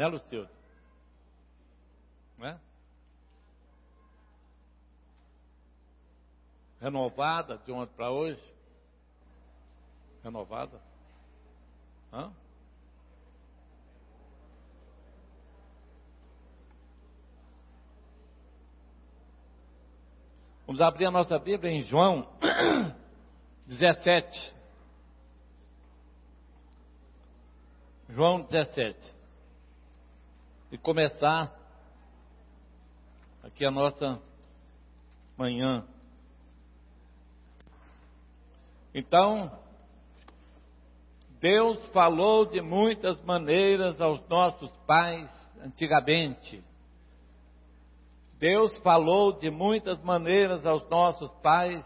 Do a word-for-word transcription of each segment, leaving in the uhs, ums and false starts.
Né, Lucildo? Né? Renovada de ontem para hoje? Renovada? Hã? Vamos abrir a nossa Bíblia em João dezessete. João dezessete. E começar aqui a nossa manhã. Então, Deus falou de muitas maneiras aos nossos pais antigamente. Deus falou de muitas maneiras aos nossos pais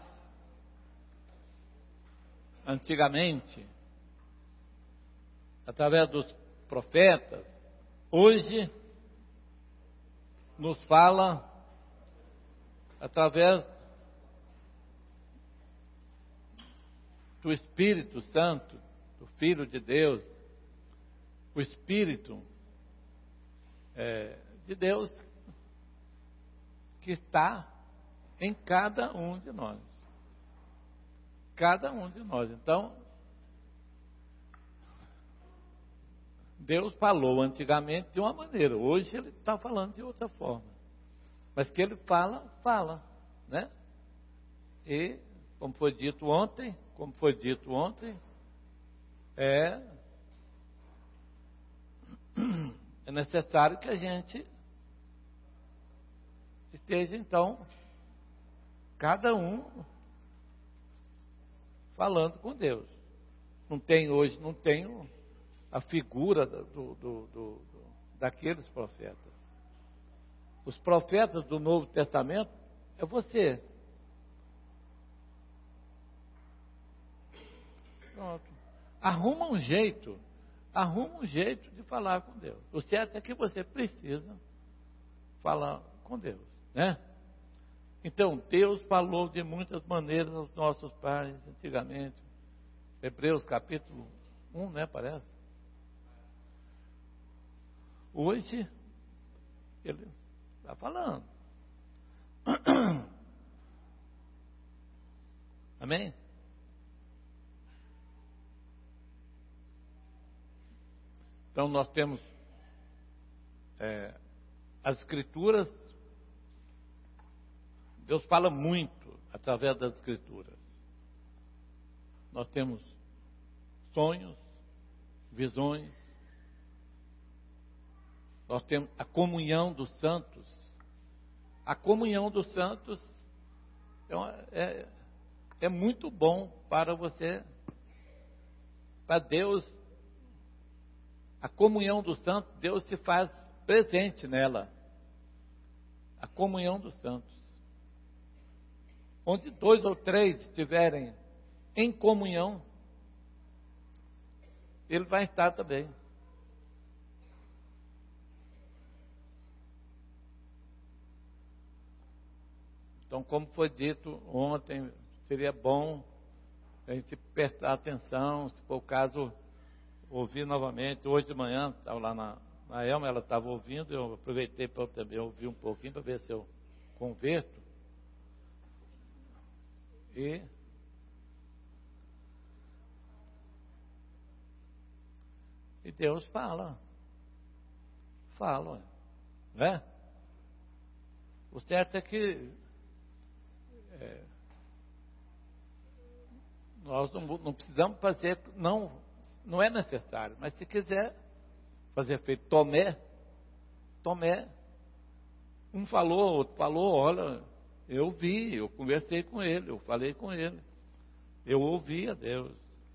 antigamente, através dos profetas. Hoje, nos fala através do Espírito Santo, do Filho de Deus, o Espírito é, de Deus que está em cada um de nós. Cada um de nós. Então, Deus falou antigamente de uma maneira, hoje Ele está falando de outra forma. Mas que Ele fala, fala, né? E, como foi dito ontem, como foi dito ontem, é, é necessário que a gente esteja, então, cada um falando com Deus. Não tem hoje, não tenho a figura do, do, do, do, daqueles profetas. Os profetas do Novo Testamento é você. Pronto. Arruma um jeito, arruma um jeito de falar com Deus. O certo é que você precisa falar com Deus, né? Então, Deus falou de muitas maneiras aos nossos pais antigamente. Hebreus capítulo um, né, parece? Hoje, Ele está falando. Amém? Então, nós temos é, as Escrituras. Deus fala muito através das Escrituras. Nós temos sonhos, visões. Nós temos a comunhão dos santos. A comunhão dos santos é, uma, é, é muito bom para você, para Deus. A comunhão dos santos, Deus se faz presente nela. A comunhão dos santos. Onde dois ou três estiverem em comunhão, Ele vai estar também. Então, como foi dito ontem, seria bom a gente prestar atenção, se for o caso, ouvir novamente. Hoje de manhã, estava lá na, na Elma, ela estava ouvindo, eu aproveitei para eu também ouvir um pouquinho, para ver se eu converto. E E Deus fala. Fala, né? O certo é que é, nós não, não precisamos fazer, não, não é necessário, mas se quiser fazer feito Tomé, Tomé, um falou, outro falou, olha, eu vi, eu conversei com ele, eu falei com ele, eu ouvi a Deus,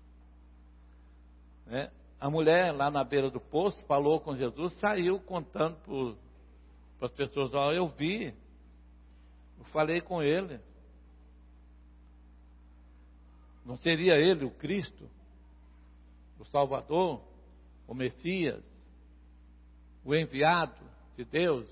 né? A mulher lá na beira do poço falou com Jesus, saiu contando para as pessoas, ó, eu vi, eu falei com ele. Não seria ele o Cristo, o Salvador, o Messias, o enviado de Deus?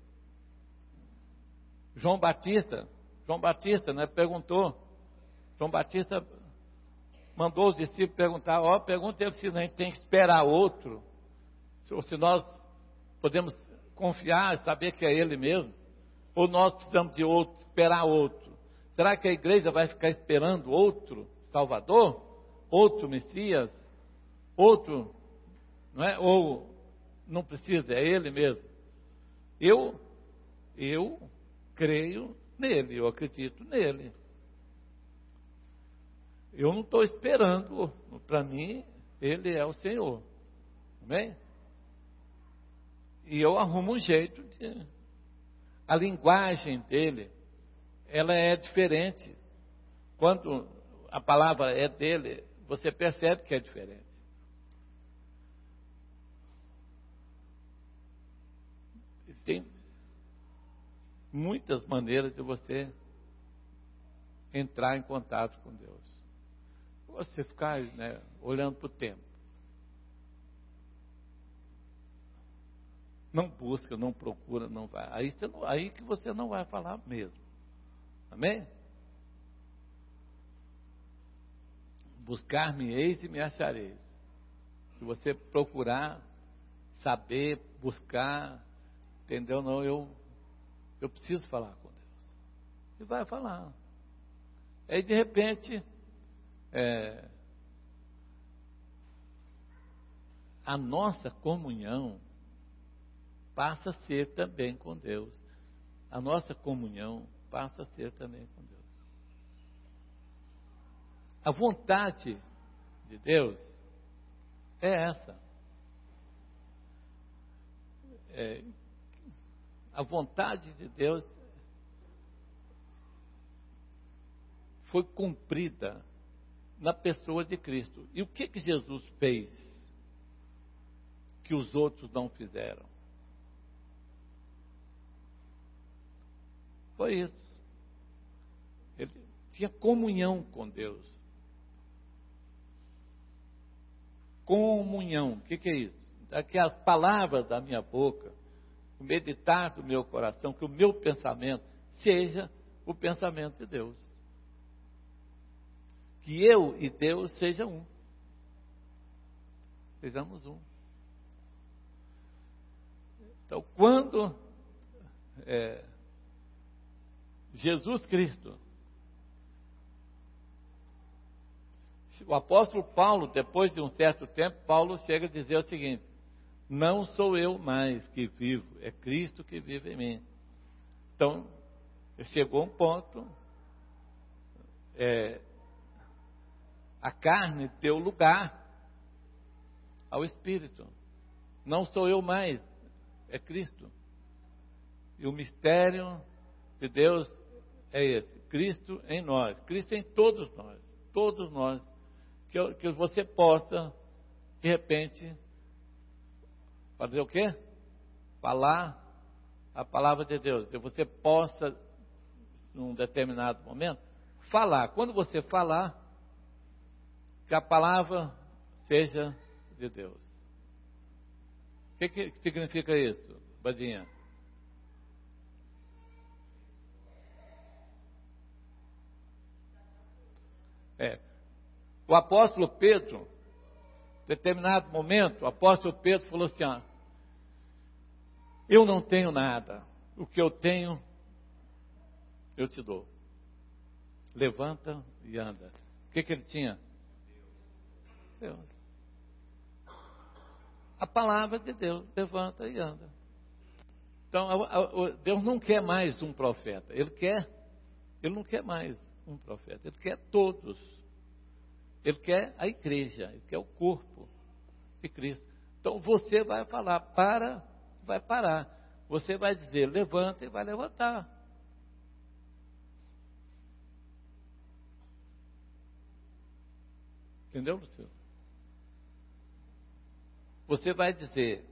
João Batista, João Batista, né, perguntou, João Batista mandou os discípulos perguntar, ó, pergunta ele se a gente tem que esperar outro, ou se nós podemos confiar, saber que é Ele mesmo? Ou nós precisamos de outro, esperar outro? Será que a igreja vai ficar esperando outro Salvador? Outro Messias? Outro, não é? Ou não precisa, é Ele mesmo? Eu, eu creio nele, eu acredito nele. Eu não estou esperando, para mim, Ele é o Senhor. Amém? E eu arrumo um jeito de... A linguagem dele, ela é diferente. Quando a palavra é dele, você percebe que é diferente. E tem muitas maneiras de você entrar em contato com Deus. Você ficar, né, olhando para o tempo. Não busca, não procura, não vai. Aí, você não, aí que você não vai falar mesmo. Amém? Buscar-me-eis e me achareis. Se você procurar, saber, buscar, entendeu? Não, eu, eu preciso falar com Deus. E vai falar. Aí de repente, é, a nossa comunhão passa a ser também com Deus. A nossa comunhão passa a ser também com Deus. A vontade de Deus é essa. É, a vontade de Deus foi cumprida na pessoa de Cristo. E o que que Jesus fez que os outros não fizeram? Foi isso. Ele tinha comunhão com Deus. Comunhão. O que que é isso? É que as palavras da minha boca, o meditar do meu coração, que o meu pensamento seja o pensamento de Deus. Que eu e Deus sejam um. Sejamos um. Então, quando é, Jesus Cristo, o apóstolo Paulo, depois de um certo tempo, Paulo chega a dizer o seguinte: não sou eu mais que vivo, é Cristo que vive em mim. Então, chegou um ponto, é, a carne deu lugar ao Espírito. Não sou eu mais, é Cristo. E o mistério de Deus é esse: Cristo em nós, Cristo em todos nós, todos nós, que, que você possa, de repente, fazer o quê? Falar a palavra de Deus. Que você possa, num determinado momento, falar. Quando você falar, que a palavra seja de Deus. O que, que significa isso, Badinha? É. O apóstolo Pedro, em determinado momento, o apóstolo Pedro falou assim: ó, eu não tenho nada, o que eu tenho, eu te dou. Levanta e anda. O que, que ele tinha? Deus. A palavra de Deus, levanta e anda. Então, a, a, Deus não quer mais um profeta, Ele quer, Ele não quer mais um profeta, Ele quer todos. Ele quer a igreja, Ele quer o corpo de Cristo. Então você vai falar, para, vai parar. Você vai dizer, levanta e vai levantar. Entendeu, Luciano? Você vai dizer,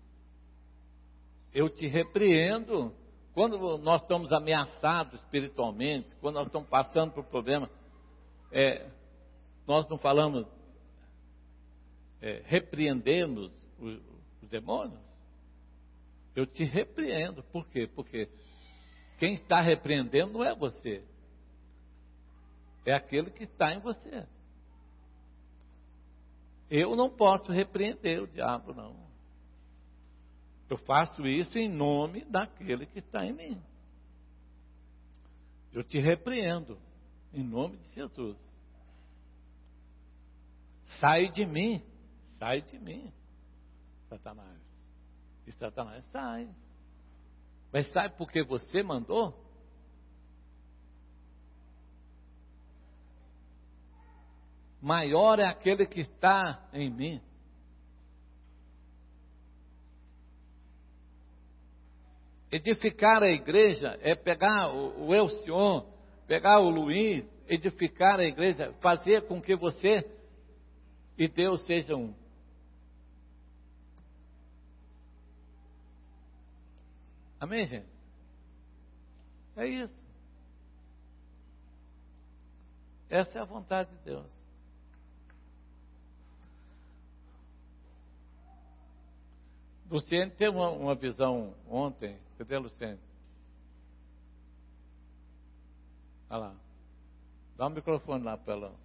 eu te repreendo. Quando nós estamos ameaçados espiritualmente, quando nós estamos passando por problema, é, nós não falamos, é, repreendemos os, os demônios? Eu te repreendo. Por quê? Porque quem está repreendendo não é você, é aquele que está em você. Eu não posso repreender o diabo, não. Eu faço isso em nome daquele que está em mim. Eu te repreendo, em nome de Jesus. Sai de mim, sai de mim, Satanás. E Satanás sai. Mas sai porque você mandou? Maior é aquele que está em mim. Edificar a igreja é pegar o, o Elcion, pegar o Luiz, edificar a igreja, fazer com que você e Deus sejam um. Amém, gente? É isso. Essa é a vontade de Deus. Luciene teve uma, uma visão ontem. Cadê, Luciene? Olha lá. Dá o microfone lá para ela.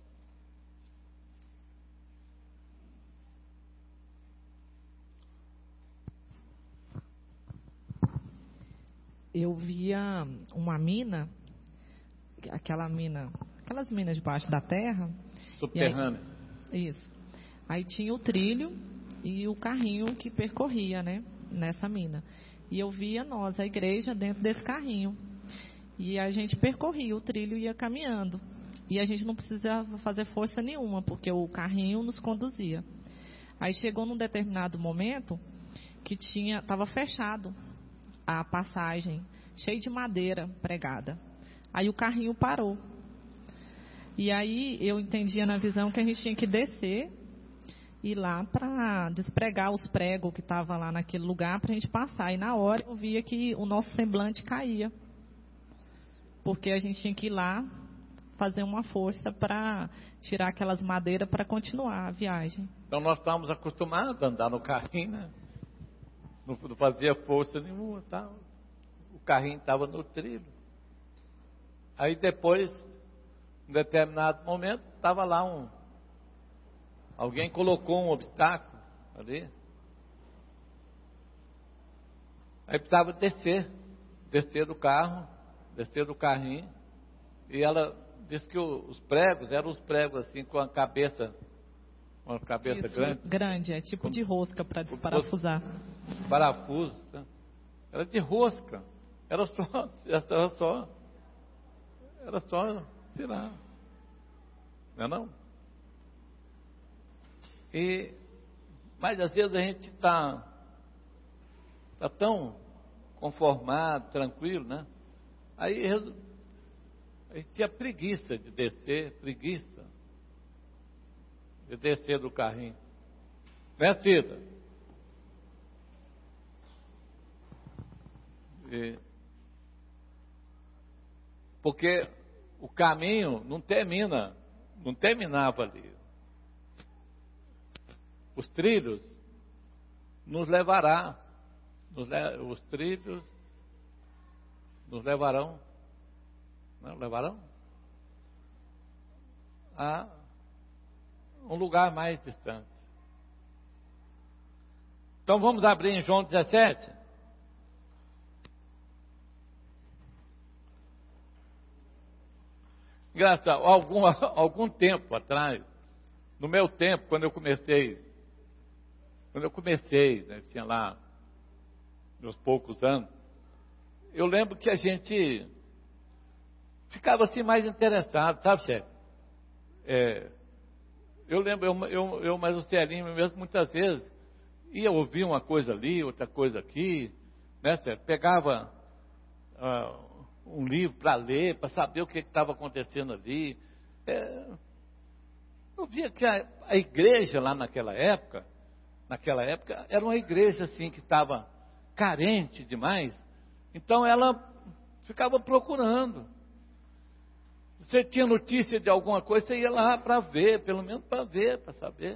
Eu via uma mina, aquela mina, aquelas minas debaixo da terra. Subterrânea. Aí, isso. Aí tinha o trilho e o carrinho que percorria, né, nessa mina. E eu via nós, a igreja, dentro desse carrinho. E a gente percorria o trilho e ia caminhando. E a gente não precisava fazer força nenhuma, porque o carrinho nos conduzia. Aí chegou num determinado momento que tinha, estava fechado a passagem, cheio de madeira pregada. Aí o carrinho parou. E aí eu entendia na visão que a gente tinha que descer, ir lá para despregar os pregos que estavam lá naquele lugar para a gente passar. E na hora eu via que o nosso semblante caía. Porque a gente tinha que ir lá fazer uma força para tirar aquelas madeiras para continuar a viagem. Então nós estávamos acostumados a andar no carrinho, né? Não, não fazia força nenhuma, tá? O carrinho estava no trilho. Aí depois, em determinado momento, estava lá um... Alguém colocou um obstáculo ali. Aí precisava descer, descer do carro, descer do carrinho. E ela disse que os pregos eram os pregos assim com a cabeça, uma cabeça Isso, grande. Grande, é tipo de rosca para desparafusar. Parafuso, tá? Era de rosca. Era só, era só, era só tirar. Não é não? E, mas às vezes a gente está tá tão conformado, tranquilo, né? Aí a gente tinha preguiça de descer, preguiça de descer do carrinho. Né, Cida? E, porque o caminho não termina, não terminava ali. Os trilhos nos levará, nos, os trilhos nos levarão, não levarão a um lugar mais distante. Então vamos abrir em João dezessete. Engraçado, algum, algum tempo atrás, no meu tempo, quando eu comecei, quando eu comecei, né, tinha lá meus poucos anos, eu lembro que a gente ficava assim mais interessado, sabe, chefe? É, eu lembro, eu, eu, eu mas o Celinho mesmo, muitas vezes, ia ouvir uma coisa ali, outra coisa aqui, né, chefe? Pegava uh, um livro para ler, para saber o que estava acontecendo ali. É, eu via que a, a igreja lá naquela época, naquela época, era uma igreja assim que estava carente demais, então ela ficava procurando. Você tinha notícia de alguma coisa, você ia lá para ver, pelo menos para ver, para saber.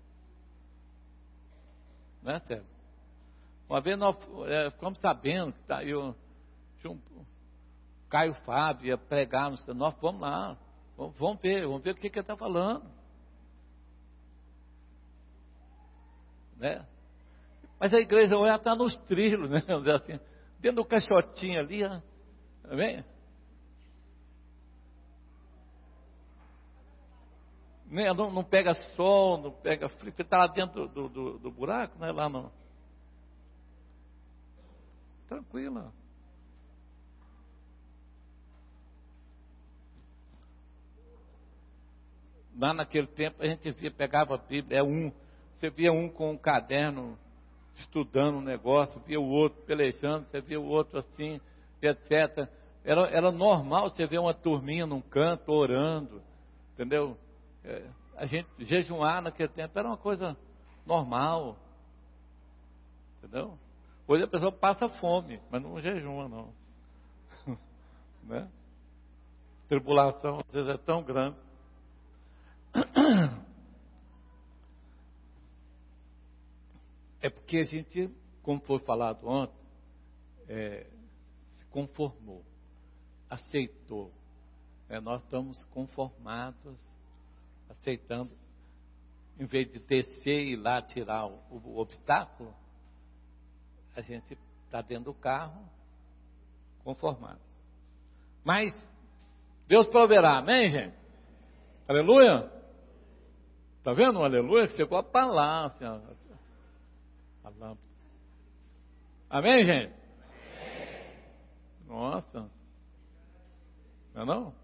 Não é, Sérgio? Uma vez nós é, ficamos sabendo que tá, eu, tinha um, Caio Fábio ia pregar, nós vamos lá, vamos, vamos ver, vamos ver o que, que ele está falando. Né? Mas a igreja hoje está nos trilhos, né? Vamos dizer assim, dentro do caixotinho ali, ó. Tá vendo? Não, não pega sol, não pega frio, porque está lá dentro do, do, do buraco, né? Lá no... Tranquila. Lá naquele tempo a gente via, pegava a Bíblia, é um, você via um com um caderno estudando um negócio, via o outro pelejando, você via o outro assim, etcétera. Era, era normal você ver uma turminha num canto orando, entendeu? É, a gente jejuar naquele tempo era uma coisa normal, entendeu? Hoje a pessoa passa fome, mas não jejuma não. Né? Tribulação às vezes é tão grande. É porque a gente, como foi falado ontem, é, se conformou, aceitou. É, nós estamos conformados, aceitando, em vez de descer e ir lá tirar o, o obstáculo, a gente está dentro do carro, conformado. Mas Deus proverá, amém, gente? Aleluia? Está vendo um aleluia? Chegou a falar assim, ó, a lâmpada. Amém, gente? Amém. Nossa. Não é não?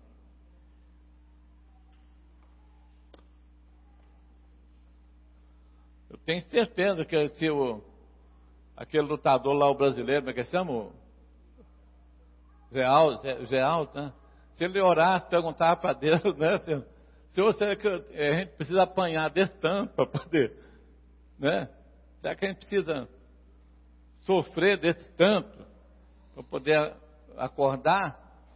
Eu tenho certeza que se o, aquele lutador lá, o brasileiro, como é que chama? Zé Alto, Zé, Zé Alto, né? Se ele orasse, perguntava para Deus, né, Senhor? Senhor, será que a gente precisa apanhar desse tanto para poder, né? Será que a gente precisa sofrer desse tanto para poder acordar?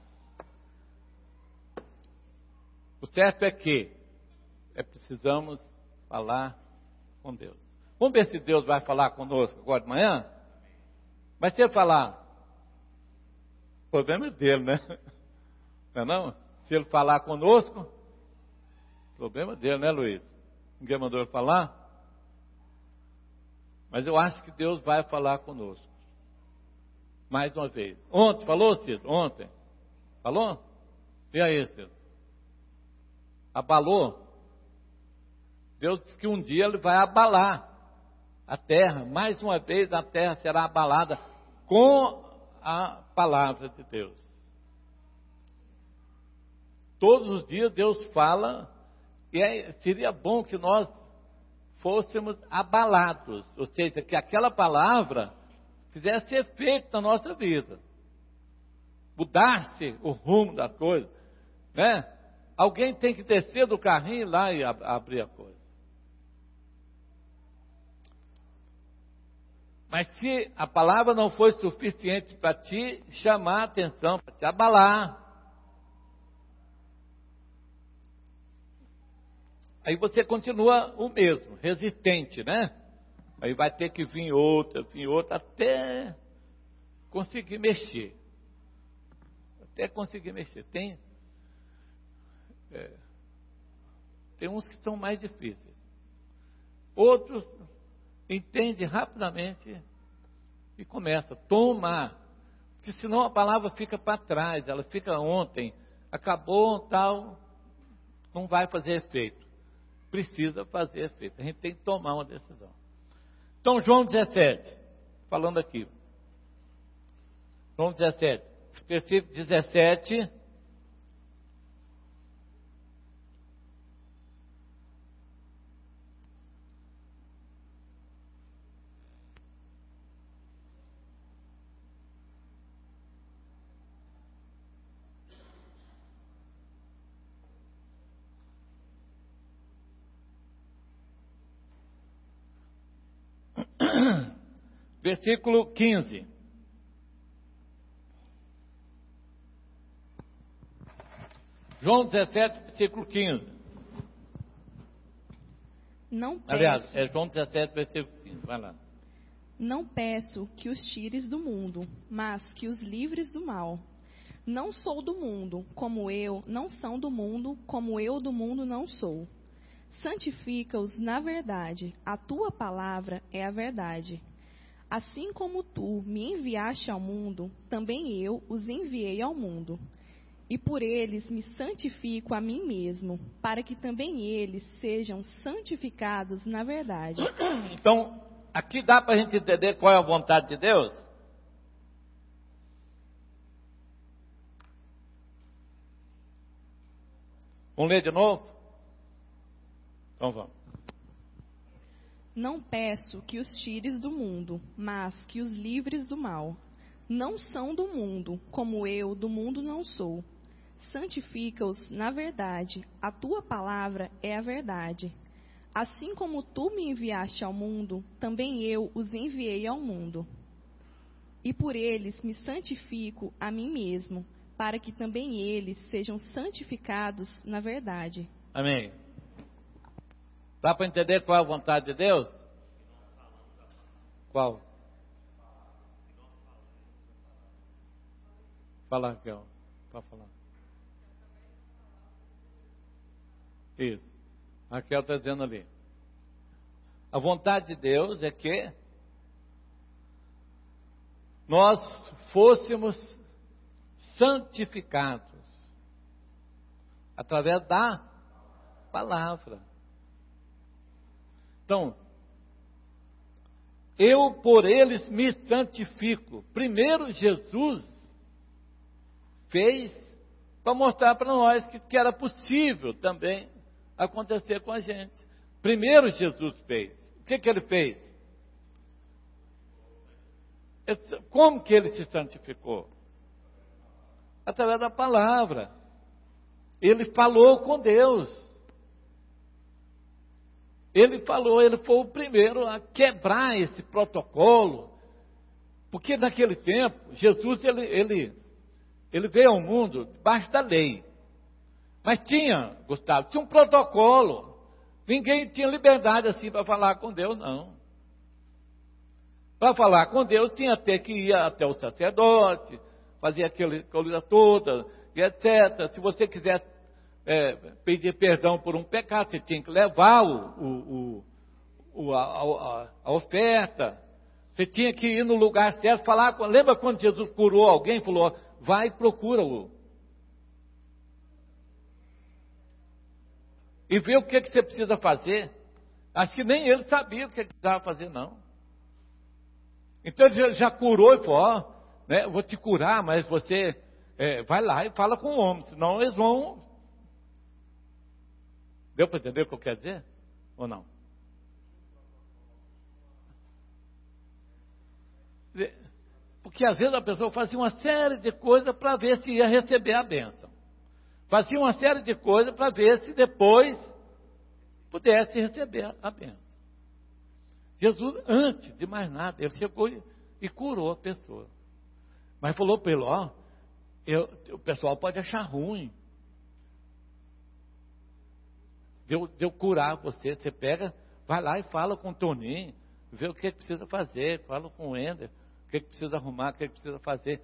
O certo é que é precisamos falar com Deus. Vamos ver se Deus vai falar conosco agora de manhã? Mas se ele falar, o problema é dele, né? Não é não? Se ele falar conosco, o problema é dele, né, Luiz? Ninguém mandou ele falar? Mas eu acho que Deus vai falar conosco. Mais uma vez. Ontem, falou, Ciro? Ontem. Falou? E aí, Ciro? Abalou? Deus disse que um dia ele vai abalar a terra. Mais uma vez a terra será abalada com a palavra de Deus. Todos os dias Deus fala, e é, seria bom que nós fôssemos abalados, ou seja, que aquela palavra fizesse efeito na nossa vida, mudasse o rumo da coisa, né? Alguém tem que descer do carrinho e ir lá e ab- abrir a coisa. Mas se a palavra não foi suficiente para te chamar a atenção, para te abalar, aí você continua o mesmo, resistente, né? Aí vai ter que vir outra, vir outra, até conseguir mexer. Até conseguir mexer. Tem, é, tem uns que são mais difíceis. Outros entendem rapidamente e começa a tomar. Porque senão a palavra fica para trás, ela fica ontem, acabou, tal, não vai fazer efeito. Precisa fazer efeito. A gente tem que tomar uma decisão. Então, João dezessete, falando aqui. João dezessete, versículo dezessete. Versículo quinze. João dezessete, versículo quinze. Não peço, Aliás, é João dezessete, versículo quinze. Vai lá. não peço que os tires do mundo, mas que os livres do mal. Não sou do mundo, como eu, não são do mundo, como eu do mundo não sou. Santifica-os na verdade, a tua palavra é a verdade. Assim como tu me enviaste ao mundo, também eu os enviei ao mundo. E por eles me santifico a mim mesmo, para que também eles sejam santificados na verdade. Então, aqui dá para a gente entender qual é a vontade de Deus? Vamos ler de novo? Então vamos. Não peço que os tires do mundo, mas que os livres do mal. Não são do mundo, como eu do mundo não sou. Santifica-os na verdade, a tua palavra é a verdade. Assim como tu me enviaste ao mundo, também eu os enviei ao mundo. E por eles me santifico a mim mesmo, para que também eles sejam santificados na verdade. Amém. Dá para entender qual é a vontade de Deus? Qual? Fala, Raquel. Pode falar. Isso. A Raquel está dizendo ali. A vontade de Deus é que nós fôssemos santificados através da palavra. Então, eu por eles me santifico. Primeiro Jesus fez para mostrar para nós que, que era possível também acontecer com a gente. Primeiro Jesus fez. O que, que ele fez? Como que ele se santificou? Através da palavra. Ele falou com Deus. Ele falou, ele foi o primeiro a quebrar esse protocolo. Porque naquele tempo, Jesus ele, ele, ele veio ao mundo debaixo da lei. Mas tinha, Gustavo, tinha um protocolo. Ninguém tinha liberdade assim para falar com Deus, não. Para falar com Deus, tinha até que ir até o sacerdote, fazer aquela coisa toda, e etcétera. Se você quiser é, pedir perdão por um pecado, você tinha que levar o, o, o, a, a, a oferta. Você tinha que ir no lugar certo, falar com... Lembra quando Jesus curou alguém? Falou, vai e procura-o. E vê o que, que você precisa fazer. Acho que nem ele sabia o que ele precisava fazer, não. Então ele já, já curou e falou, ó, né, eu vou te curar, mas você é, vai lá e fala com o homem, senão eles vão... Deu para entender o que eu quero dizer? Ou não? Porque às vezes a pessoa fazia uma série de coisas para ver se ia receber a bênção. Fazia uma série de coisas para ver se depois pudesse receber a bênção. Jesus, antes de mais nada, ele chegou e, e curou a pessoa. Mas falou para ele, ó, eu, o pessoal pode achar ruim de eu, de eu curar você. Você pega, vai lá e fala com o Toninho, vê o que, que precisa fazer, fala com o Ender, o que, que precisa arrumar, o que, que precisa fazer.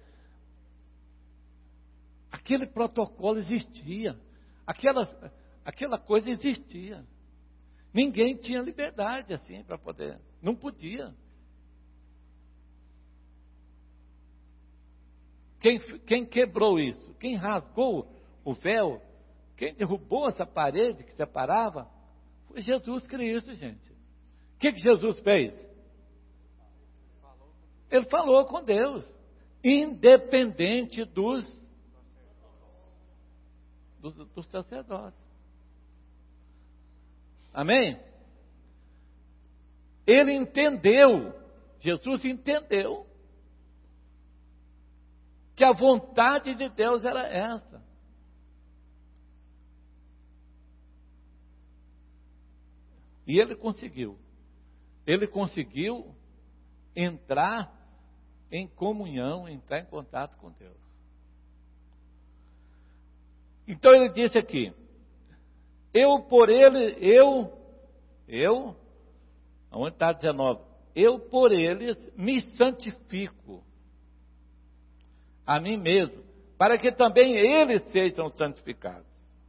Aquele protocolo existia, aquela, aquela coisa existia. Ninguém tinha liberdade assim para poder, não podia. Quem, quem quebrou isso? Quem rasgou o véu? Quem derrubou essa parede que separava? Foi Jesus Cristo, gente. O que, que Jesus fez? Ele falou com Deus, independente dos, dos, dos sacerdotes. Amém? Ele entendeu, Jesus entendeu, que a vontade de Deus era essa. E ele conseguiu. Ele conseguiu entrar em comunhão, entrar em contato com Deus. Então ele disse aqui, eu por ele, eu, eu, onde está dezenove? Eu por eles me santifico a mim mesmo, para que também eles sejam santificados.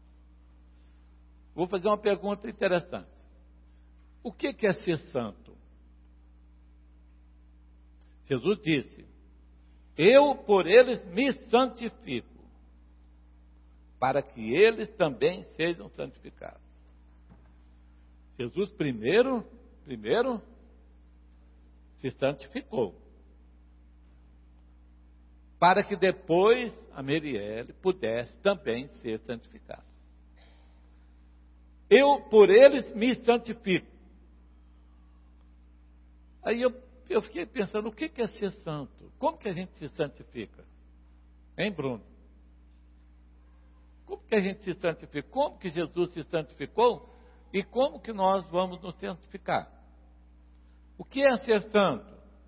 Vou fazer uma pergunta interessante. O que é ser santo? Jesus disse: eu por eles me santifico, para que eles também sejam santificados. Jesus primeiro, primeiro se santificou, para que depois a Merielle pudesse também ser santificada. Eu por eles me santifico. Aí eu, eu fiquei pensando, o que é ser santo? Como que a gente se santifica? Hein, Bruno? Como que a gente se santifica? Como que Jesus se santificou? E como que nós vamos nos santificar? O que é ser santo?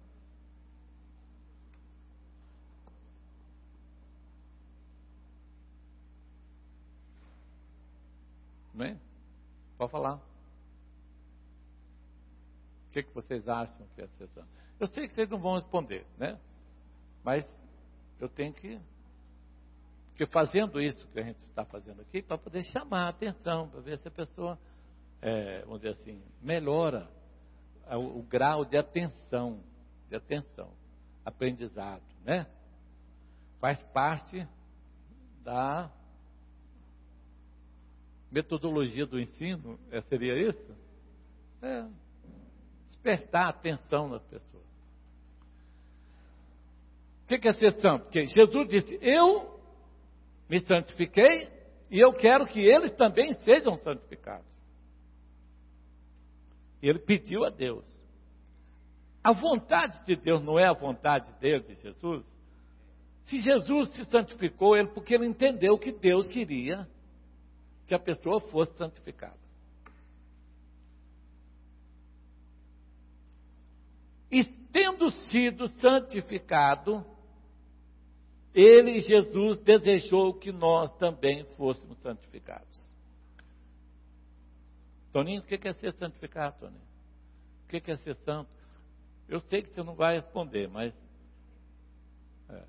Não é? Pode falar. O que, que vocês acham que é ser santo? Eu sei que vocês não vão responder, né? Mas eu tenho que... Porque fazendo isso que a gente está fazendo aqui, para poder chamar a atenção, para ver se a pessoa, é, vamos dizer assim, melhora o, o grau de atenção, de atenção, aprendizado, né? Faz parte da metodologia do ensino, é, seria isso? É, despertar a atenção nas pessoas. O que é ser santo? Porque Jesus disse, eu me santifiquei e eu quero que eles também sejam santificados. E ele pediu a Deus. A vontade de Deus não é a vontade dele, de Jesus? Se Jesus se santificou, ele, porque ele entendeu que Deus queria que a pessoa fosse santificada. E tendo sido santificado, ele, Jesus, desejou que nós também fôssemos santificados. Toninho, o que é ser santificado, Toninho? O que é ser santo? Eu sei que você não vai responder, mas... É.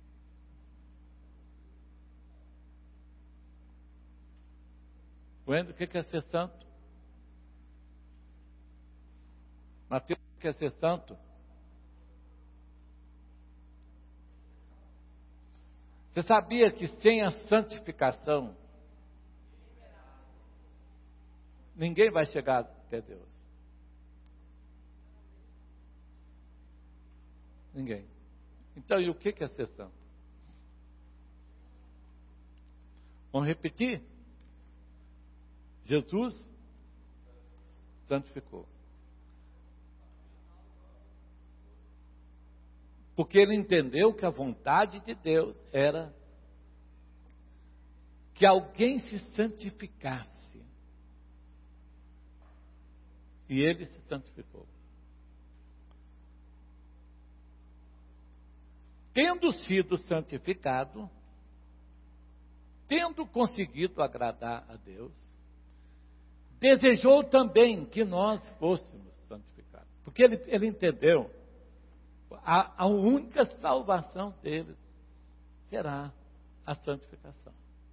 Wendel, o que é ser santo? Mateus, o que é ser santo? Você sabia que sem a santificação, ninguém vai chegar até Deus? Ninguém. Então, e o que é ser santo? Vamos repetir? Jesus santificou. Porque ele entendeu que a vontade de Deus era que alguém se santificasse. E ele se santificou. Tendo sido santificado, tendo conseguido agradar a Deus, desejou também que nós fôssemos santificados. Porque ele, ele entendeu, a, a única salvação deles será a santificação.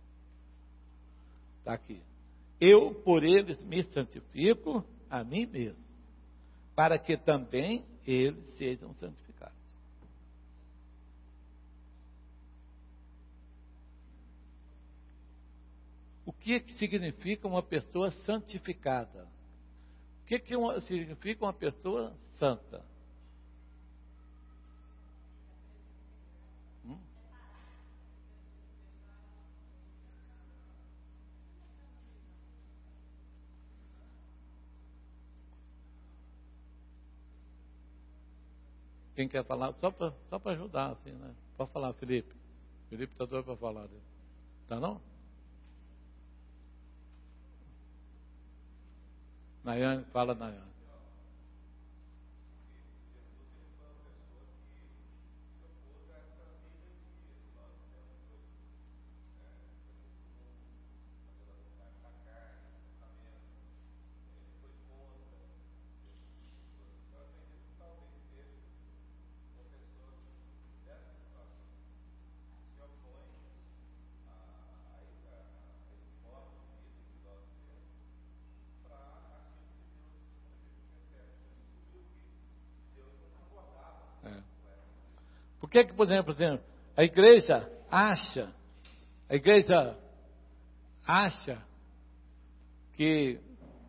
Está aqui. Eu, por eles, me santifico a mim mesmo, para que também eles sejam santificados. O que, que significa uma pessoa santificada? O que, que uma, significa uma pessoa santa? Hum? Quem quer falar? Só para só para ajudar, assim, né? Pode falar, Felipe. Felipe está doido para falar dele. Tá não? Nayane, fala, Nayane. Por que que, por exemplo, por exemplo, a igreja acha, a igreja acha que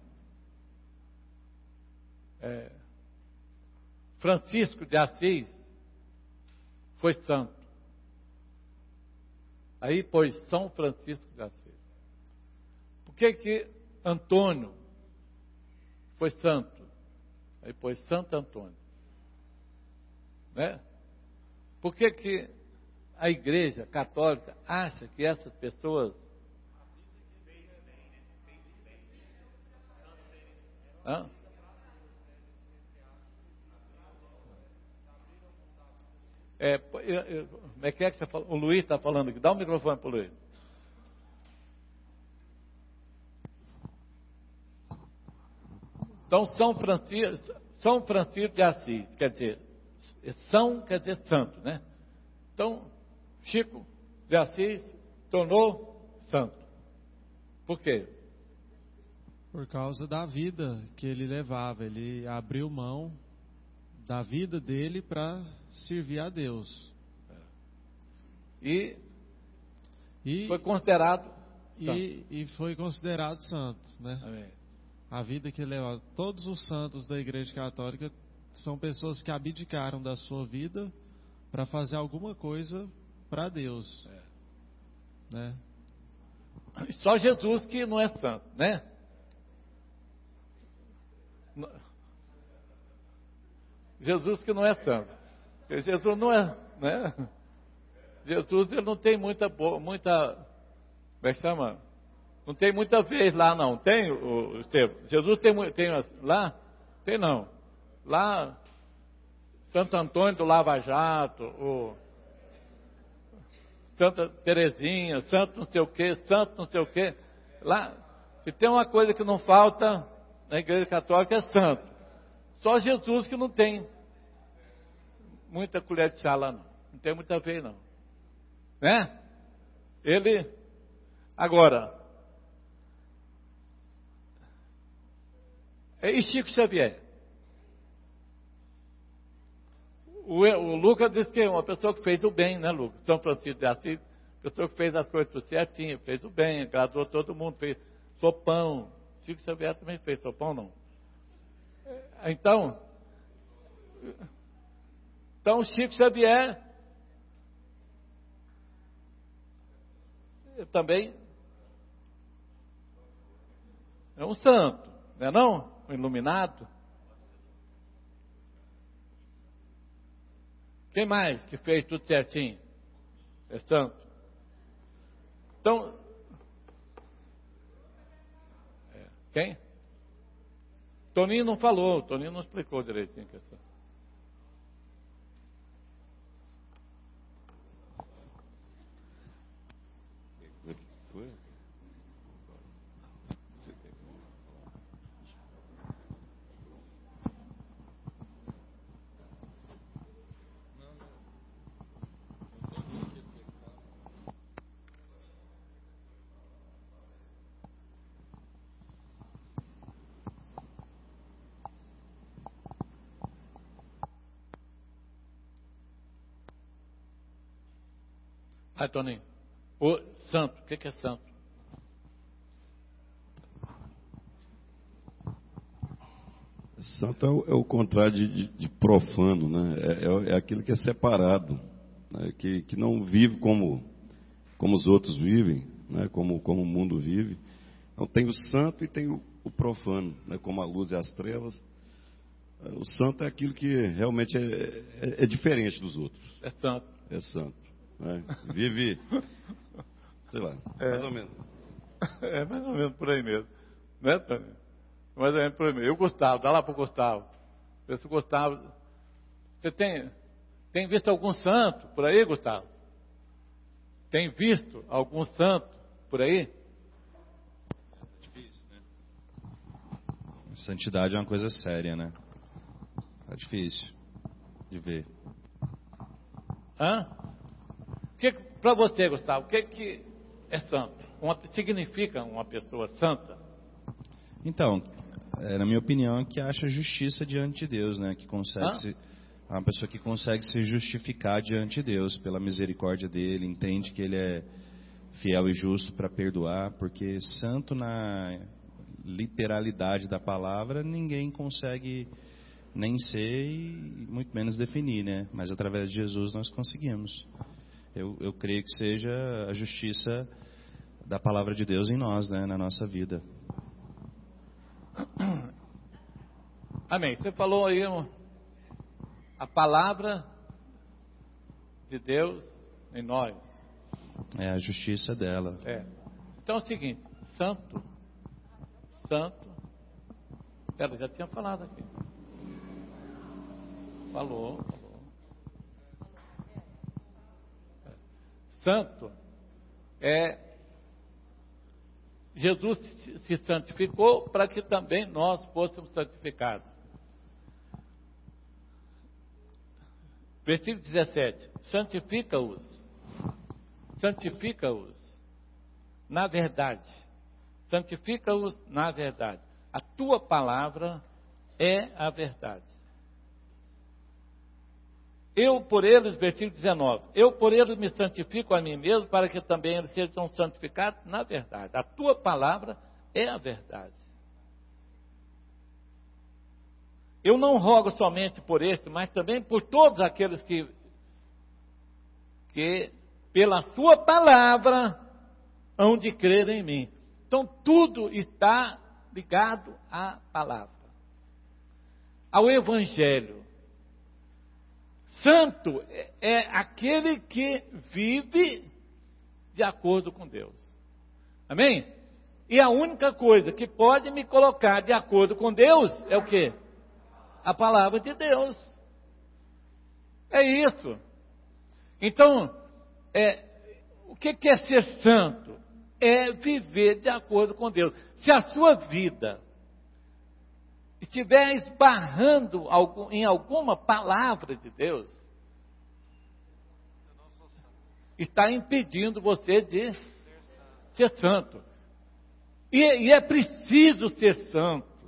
é, Francisco de Assis foi santo. Aí pôs São Francisco de Assis. Por que que Antônio foi santo? Aí pôs Santo Antônio. Né? Por que que a igreja católica acha que essas pessoas... Hã? É, eu, eu, como é que é que você falou? O Luiz está falando aqui. Dá o um microfone para o Luiz. Então, São Francisco, São Francisco de Assis, quer dizer, São quer dizer santo, né? Então, Chico de Assis tornou santo. Por quê? Por causa da vida que ele levava. Ele abriu mão da vida dele para servir a Deus. E, e foi considerado santo. E, e foi considerado santo, né? Amém. A vida que ele levava. Todos os santos da Igreja Católica são pessoas que abdicaram da sua vida para fazer alguma coisa para Deus. É. Né? Só Jesus que não é santo, né? Jesus que não é santo. Jesus não é, né? Jesus ele não tem muita, muita, como é que chama? Não tem muita vez lá não. Tem, o Estevam? Jesus tem, tem lá? Tem não. Lá, Santo Antônio do Lava Jato, o Santa Terezinha, Santo não sei o quê, Santo não sei o quê. Lá, se tem uma coisa que não falta na Igreja Católica é santo. Só Jesus que não tem muita colher de chá lá não. Não tem muita vez não. Né? Ele, agora, e Chico Xavier? O, o Lucas disse que é uma pessoa que fez o bem, né, Lucas? São Francisco de Assis, pessoa que fez as coisas tudo certinho, fez o bem, agradou todo mundo, fez sopão. Chico Xavier também fez sopão, não? Então, então Chico Xavier também é um santo, não é não? Um iluminado. Quem mais que fez tudo certinho? É santo. Então, é, quem? Toninho não falou, Toninho não explicou direitinho a questão. Vai, Toninho. O santo, o que, que é santo? Santo é o, é o contrário de, de, de profano, né? É, é, é aquilo que é separado, né? que, que não vive como, como os outros vivem, né? como, como o mundo vive. Então tem o santo e tem o, o profano, né? Como a luz e as trevas. O santo é aquilo que realmente é, é, é diferente dos outros. É santo. É santo. Né? Vive, sei lá, é, mais ou menos. É mais ou menos por aí mesmo. Né, Tânia? Mais ou menos por aí mesmo. Eu, Gustavo, dá lá para o Gustavo. Esse Gustavo. Você tem, tem visto algum santo por aí, Gustavo? Tem visto algum santo por aí? É difícil, né? Santidade é uma coisa séria, né? É difícil de ver. Hã? Que, para você, Gustavo, o que, que é santo? Uma, significa uma pessoa santa? Então, é, na minha opinião, que acha justiça diante de Deus, né? Que consegue Hã? se, É uma pessoa que consegue se justificar diante de Deus pela misericórdia dele, entende que ele é fiel e justo para perdoar, porque santo na literalidade da palavra ninguém consegue nem ser e muito menos definir, né? Mas através de Jesus nós conseguimos. Eu, eu creio que seja a justiça da palavra de Deus em nós, né? Na nossa vida. Amém. Você falou aí a palavra de Deus em nós. É a justiça dela. É. Então é o seguinte, santo, santo, ela já tinha falado aqui. Falou, falou. É. Santo é, Jesus se santificou para que também nós fôssemos santificados. Versículo dezessete, santifica-os, santifica-os na verdade, santifica-os na verdade. A tua palavra é a verdade. Eu por eles, versículo dezenove, eu por eles me santifico a mim mesmo, para que também eles sejam santificados na verdade. A tua palavra é a verdade. Eu não rogo somente por este, mas também por todos aqueles que, que pela sua palavra hão de crer em mim. Então tudo está ligado à palavra, ao evangelho. Santo é aquele que vive de acordo com Deus. Amém? E a única coisa que pode me colocar de acordo com Deus é o quê? A palavra de Deus. É isso. Então, é, o que é ser santo? É viver de acordo com Deus. Se a sua vida estiver esbarrando em alguma palavra de Deus, está impedindo você de ser santo. E, e é preciso ser santo.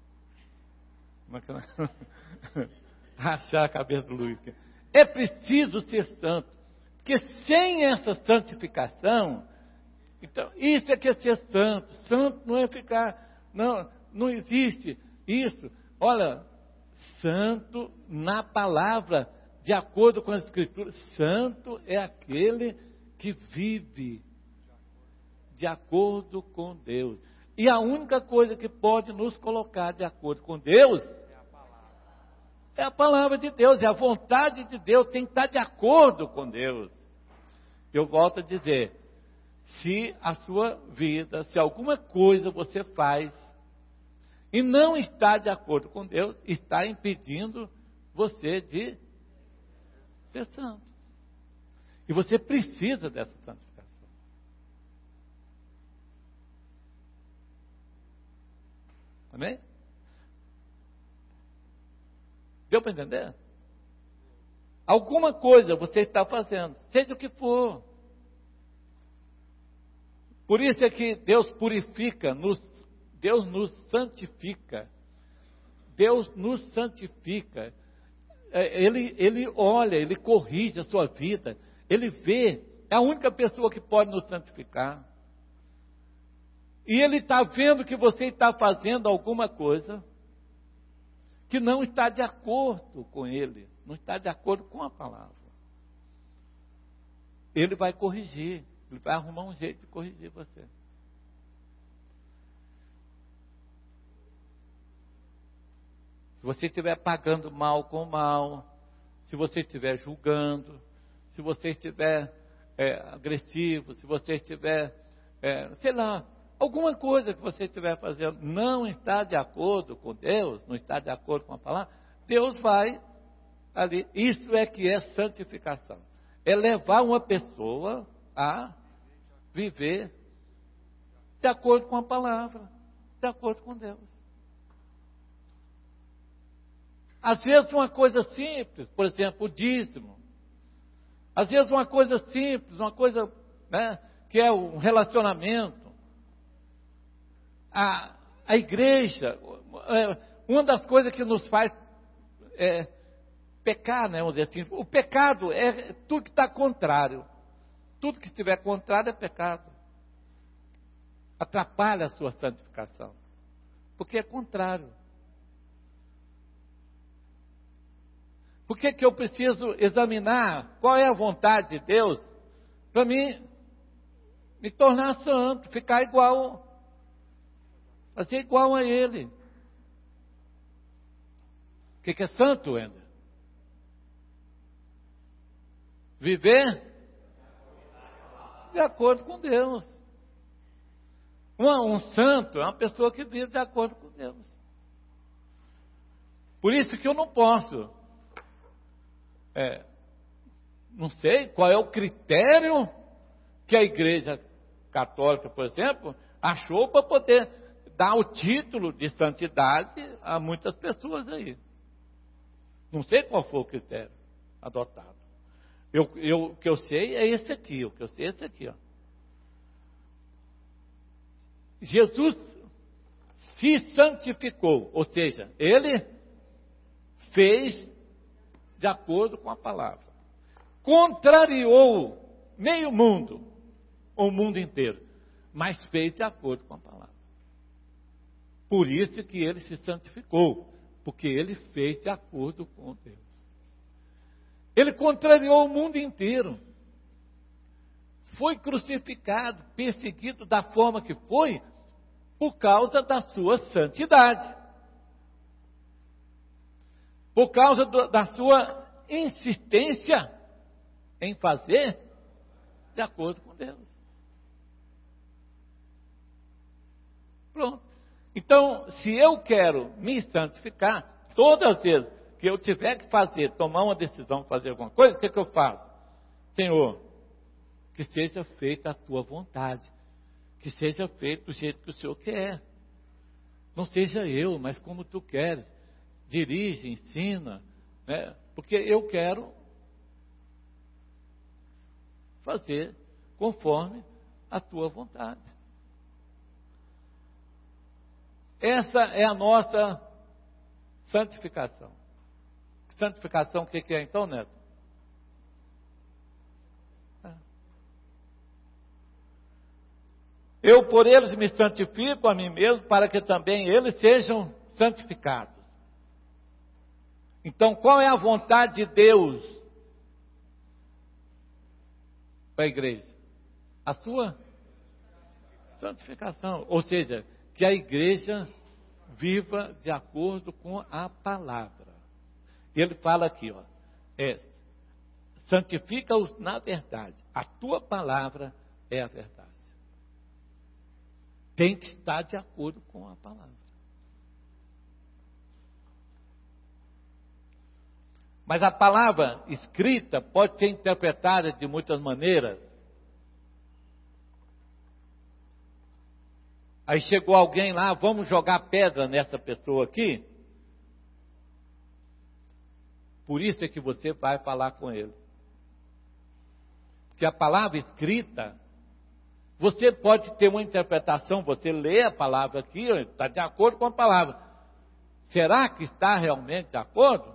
Rachar a cabeça do Luiz. É preciso ser santo. Porque sem essa santificação, então, isso é que é ser santo. Santo não é ficar, não, não existe isso. Olha, santo na palavra, de acordo com as escrituras, santo é aquele que vive de acordo com Deus. E a única coisa que pode nos colocar de acordo com Deus é a palavra de Deus, é a vontade de Deus, tem que estar de acordo com Deus. Eu volto a dizer, se a sua vida, se alguma coisa você faz e não está de acordo com Deus, está impedindo você de ser santo. E você precisa dessa santificação. Amém? Deu para entender? Alguma coisa você está fazendo, seja o que for. Por isso é que Deus purifica, nos, Deus nos santifica. Deus nos santifica. Ele, ele olha, Ele corrige a sua vida. Ele vê, é a única pessoa que pode nos santificar. E Ele está vendo que você está fazendo alguma coisa que não está de acordo com Ele, não está de acordo com a palavra. Ele vai corrigir, Ele vai arrumar um jeito de corrigir você. Se você estiver pagando mal com mal, se você estiver julgando, se você estiver é, agressivo, se você estiver, é, sei lá, alguma coisa que você estiver fazendo não está de acordo com Deus, não está de acordo com a palavra, Deus vai ali. Isso é que é santificação. É levar uma pessoa a viver de acordo com a palavra, de acordo com Deus. Às vezes uma coisa simples, por exemplo, o dízimo. Às vezes uma coisa simples, uma coisa, né, que é um relacionamento. A, a igreja, uma das coisas que nos faz é, pecar, né? Vamos dizer assim, o pecado é tudo que está contrário. Tudo que estiver contrário é pecado. Atrapalha a sua santificação. Porque é contrário. Por que que eu preciso examinar qual é a vontade de Deus para mim me tornar santo, ficar igual, fazer igual a Ele? O que que é santo, Wender? Viver de acordo com Deus. Um, um santo é uma pessoa que vive de acordo com Deus. Por isso que eu não posso, é, não sei qual é o critério que a Igreja Católica, por exemplo, achou para poder dar o título de santidade a muitas pessoas aí. Não sei qual foi o critério adotado. Eu, eu, o que eu sei é esse aqui, o que eu sei é esse aqui, ó. Jesus se santificou, ou seja, Ele fez de acordo com a palavra. Contrariou meio mundo, ou o mundo inteiro, mas fez de acordo com a palavra. Por isso que Ele se santificou, porque Ele fez de acordo com Deus. Ele contrariou o mundo inteiro. Foi crucificado, perseguido da forma que foi, por causa da sua santidade. Por causa do, da sua insistência em fazer de acordo com Deus. Pronto. Então, se eu quero me santificar, todas as vezes que eu tiver que fazer, tomar uma decisão, fazer alguma coisa, o que, que eu faço? Senhor, que seja feita a tua vontade, que seja feito do jeito que o Senhor quer. Não seja eu, mas como tu queres. Dirige, ensina, né? Porque eu quero fazer conforme a tua vontade. Essa é a nossa santificação. Santificação, o que, que é então, Neto? Eu por eles me santifico a mim mesmo, para que também eles sejam santificados. Então, qual é a vontade de Deus para a igreja? A sua santificação. Ou seja, que a igreja viva de acordo com a palavra. Ele fala aqui, ó, é, santifica-os na verdade. A tua palavra é a verdade. Tem que estar de acordo com a palavra. Mas a palavra escrita pode ser interpretada de muitas maneiras. Aí chegou alguém lá, vamos jogar pedra nessa pessoa aqui. Por isso é que você vai falar com ele. Porque a palavra escrita, você pode ter uma interpretação, você lê a palavra aqui, está de acordo com a palavra. Será que está realmente de acordo?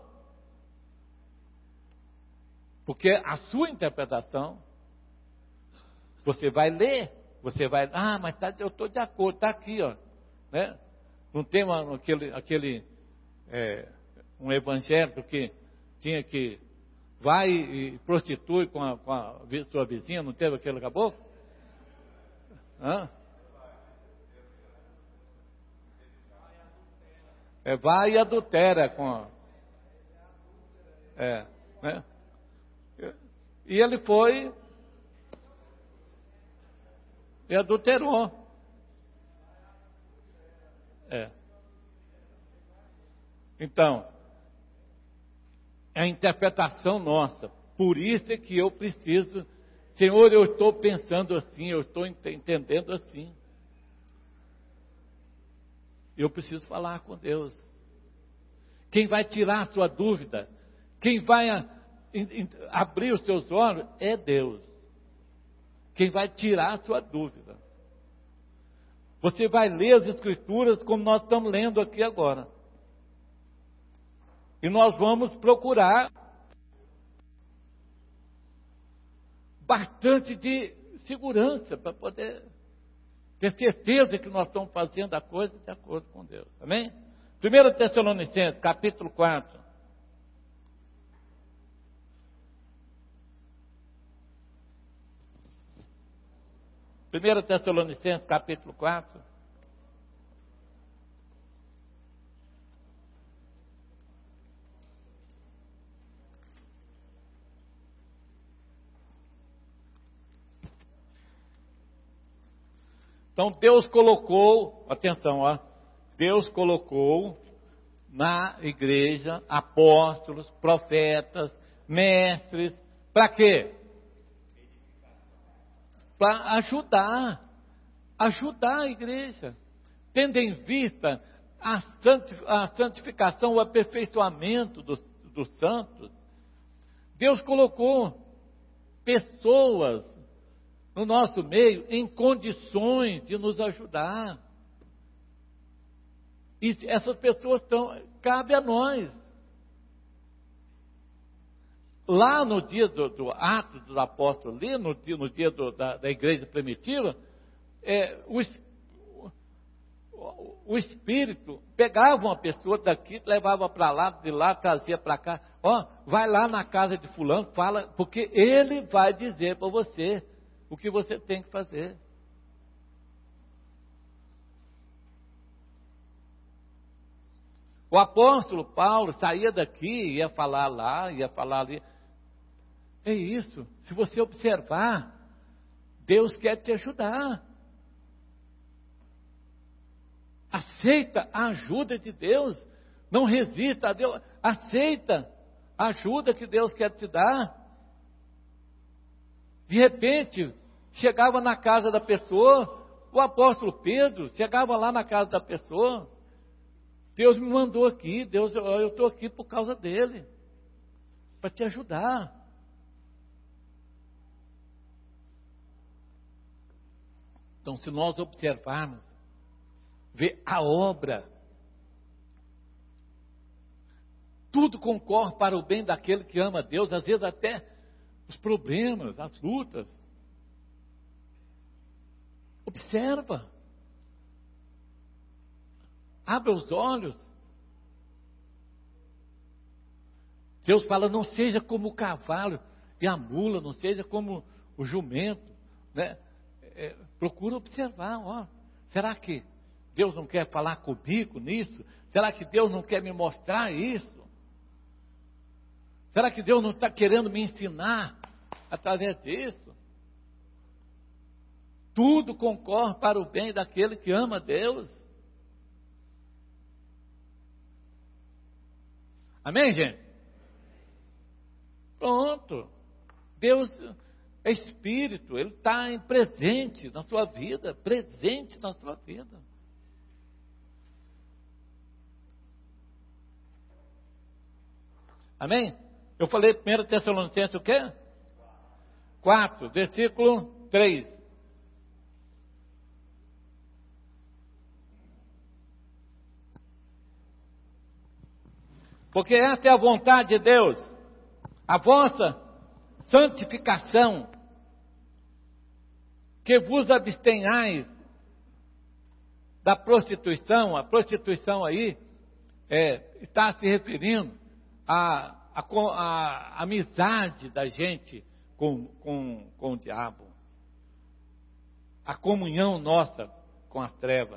Porque a sua interpretação, você vai ler, você vai, ah, mas tá, eu estou de acordo, está aqui, ó. Né? Não tem uma, aquele, aquele é, um evangélico que tinha que vai e prostitui com a, com a sua vizinha, não teve aquele caboclo? Hã? É, vai e adultera com a, é, né? E ele foi e adulterou. É. Então, é a interpretação nossa. Por isso é que eu preciso, Senhor, eu estou pensando assim, eu estou entendendo assim. Eu preciso falar com Deus. Quem vai tirar a sua dúvida, quem vai a, a, abrir os seus olhos é Deus. Quem vai tirar a sua dúvida. Você vai ler as Escrituras como nós estamos lendo aqui agora. E nós vamos procurar bastante de segurança para poder ter certeza que nós estamos fazendo a coisa de acordo com Deus. Amém? primeira Tessalonicenses, capítulo quatro. primeira Tessalonicenses, capítulo quatro. Então Deus colocou, atenção, ó, Deus colocou na igreja apóstolos, profetas, mestres, para quê? Para ajudar, ajudar a igreja, tendo em vista a santificação, o aperfeiçoamento dos, dos santos. Deus colocou pessoas no nosso meio em condições de nos ajudar. E essas pessoas estão, cabe a nós. Lá no dia do, do ato dos apóstolos, ali no dia, no dia do, da, da igreja primitiva, é, o, o, o Espírito pegava uma pessoa daqui, levava para lá, de lá, trazia para cá. Ó, vai lá na casa de fulano, fala, porque ele vai dizer para você o que você tem que fazer. O apóstolo Paulo saía daqui, ia falar lá, ia falar ali. É isso, se você observar, Deus quer te ajudar. Aceita a ajuda de Deus, não resista a Deus, aceita a ajuda que Deus quer te dar. De repente, chegava na casa da pessoa, o apóstolo Pedro chegava lá na casa da pessoa, Deus me mandou aqui, Deus, eu estou aqui por causa dele, para te ajudar. Então, se nós observarmos, ver a obra, tudo concorre para o bem daquele que ama a Deus, às vezes até os problemas, as lutas. Observa. Abra os olhos. Deus fala, não seja como o cavalo e a mula, não seja como o jumento, né? É, procura observar, ó. Será que Deus não quer falar comigo nisso? Será que Deus não quer me mostrar isso? Será que Deus não está querendo me ensinar através disso? Tudo concorre para o bem daquele que ama Deus. Amém, gente? Pronto. Deus é Espírito, Ele está presente na sua vida, presente na sua vida. Amém? Eu falei primeira Tessalonicenses o quê? quatro, versículo três. Porque essa é a vontade de Deus, a vossa santificação, que vos abstenhais da prostituição. A prostituição aí é, está se referindo à, à, à amizade da gente com, com, com o diabo, a comunhão nossa com as trevas,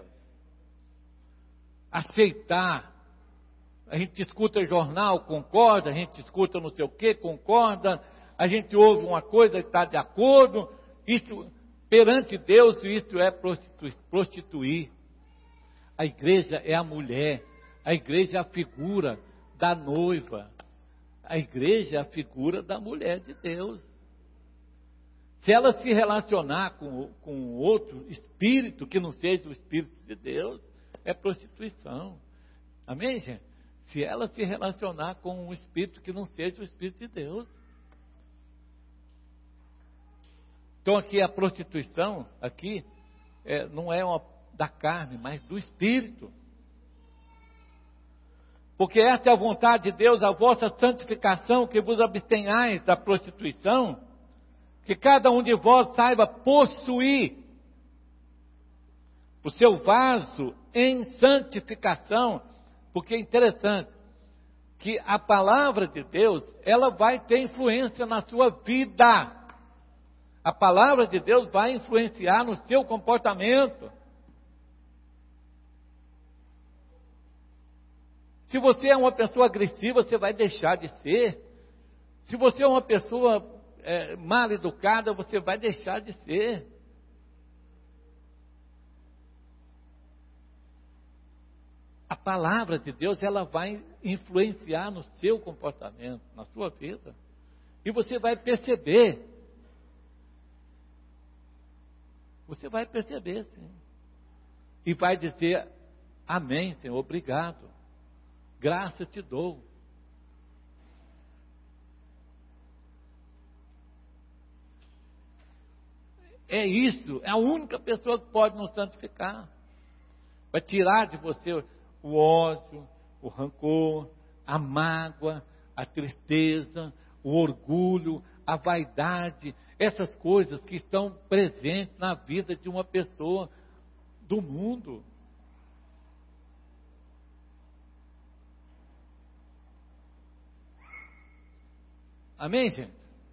aceitar. A gente escuta jornal, concorda, a gente escuta não sei o que, concorda, a gente ouve uma coisa que está de acordo, isso, perante Deus, isso é prostitu, prostituir. A igreja é a mulher, a igreja é a figura da noiva, a igreja é a figura da mulher de Deus. Se ela se relacionar com, com outro espírito, que não seja o Espírito de Deus, é prostituição. Amém, gente? Se ela se relacionar com um espírito que não seja o Espírito de Deus. Então aqui a prostituição, aqui, é, não é uma, da carne, mas do Espírito. Porque essa é a vontade de Deus, a vossa santificação, que vos abstenhais da prostituição. Que cada um de vós saiba possuir o seu vaso em santificação, porque é interessante que a palavra de Deus, ela vai ter influência na sua vida. A palavra de Deus vai influenciar no seu comportamento. Se você é uma pessoa agressiva, você vai deixar de ser. Se você é uma pessoa é, mal educada, você vai deixar de ser. A palavra de Deus, ela vai influenciar no seu comportamento, na sua vida. E você vai perceber. Você vai perceber, sim. E vai dizer, amém, Senhor, obrigado. Graça te dou. É isso, é a única pessoa que pode nos santificar. Vai tirar de você o ódio, o rancor, a mágoa, a tristeza, o orgulho, a vaidade, essas coisas que estão presentes na vida de uma pessoa do mundo. Amém, gente?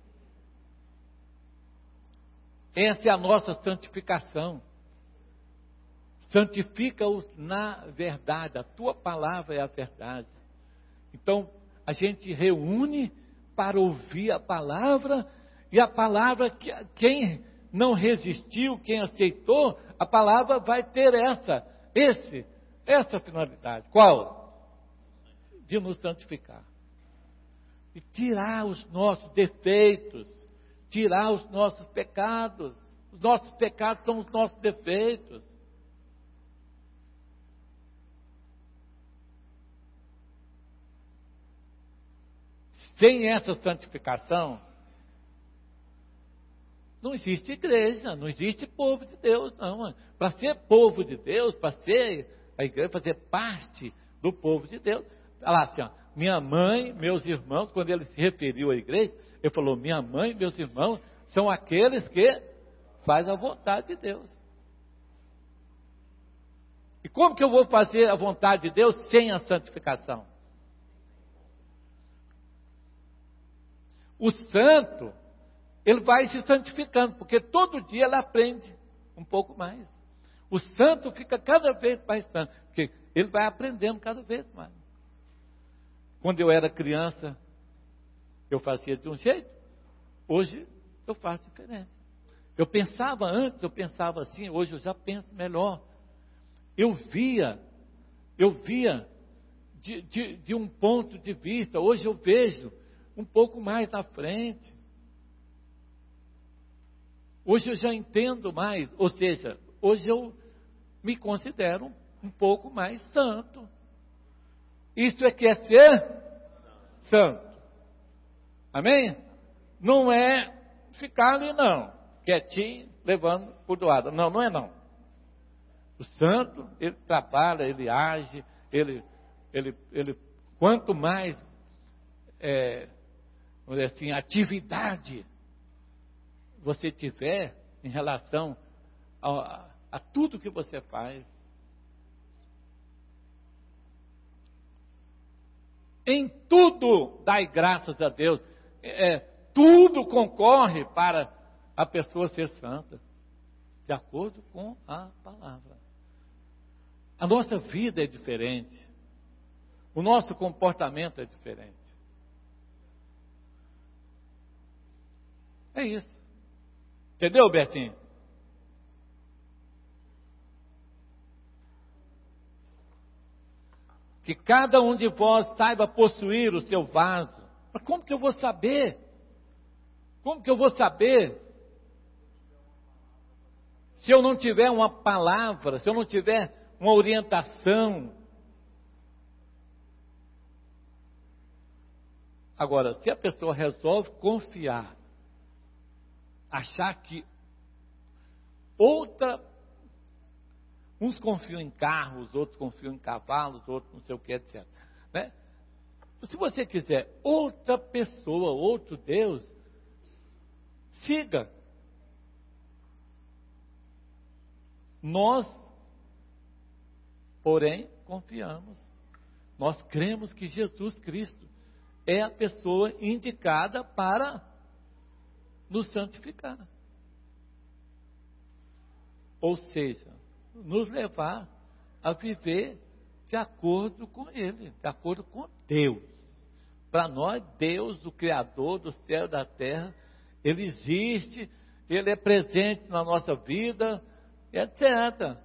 Essa é a nossa santificação. Santifica-os na verdade. A tua palavra é a verdade. Então, a gente reúne para ouvir a palavra, e a palavra, quem não resistiu, quem aceitou, a palavra vai ter essa, esse, essa finalidade. Qual? De nos santificar. E tirar os nossos defeitos, tirar os nossos pecados. Os nossos pecados são os nossos defeitos. Sem essa santificação, não existe igreja, não existe povo de Deus, não. Para ser povo de Deus, para ser a igreja, fazer parte do povo de Deus, olha lá assim, ó, minha mãe, meus irmãos, quando ele se referiu à igreja, ele falou, minha mãe e meus irmãos são aqueles que fazem a vontade de Deus. E como que eu vou fazer a vontade de Deus sem a santificação? O santo, ele vai se santificando, porque todo dia ele aprende um pouco mais. O santo fica cada vez mais santo, porque ele vai aprendendo cada vez mais. Quando eu era criança, eu fazia de um jeito, hoje eu faço diferente. Eu pensava antes, eu pensava assim, hoje eu já penso melhor. Eu via, eu via de, de, de um ponto de vista, hoje eu vejo um pouco mais na frente. Hoje eu já entendo mais, ou seja, hoje eu me considero um, um pouco mais santo. Isso é que é ser santo. Amém? Não é ficar ali não, quietinho, levando por doada. Não, não é não. O santo, ele trabalha, ele age, ele, ele, ele quanto mais é, vamos dizer assim, atividade você tiver em relação a, a tudo que você faz, em tudo dai graças a Deus, é, tudo concorre para a pessoa ser santa, de acordo com a palavra. A nossa vida é diferente, o nosso comportamento é diferente. É isso. Entendeu, Bertinho? Que cada um de vós saiba possuir o seu vaso. Mas como que eu vou saber? Como que eu vou saber? Se eu não tiver uma palavra, se eu não tiver uma orientação. Agora, se a pessoa resolve confiar, achar que outra, uns confiam em carros, outros confiam em cavalos, outros não sei o que, etcétera. Né? Se você quiser outra pessoa, outro Deus, siga. Nós, porém, confiamos. Nós cremos que Jesus Cristo é a pessoa indicada para nos santificar. Ou seja, nos levar a viver de acordo com Ele, de acordo com Deus. Para nós, Deus, o Criador do céu e da terra, Ele existe, Ele é presente na nossa vida, etcétera.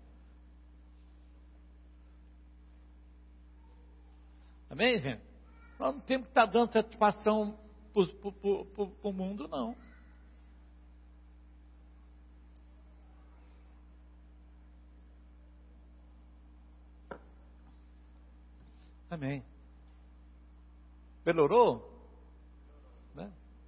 Amém, gente? Nós não temos que estar dando satisfação para o mundo, não. Amém. Melhorou? Né?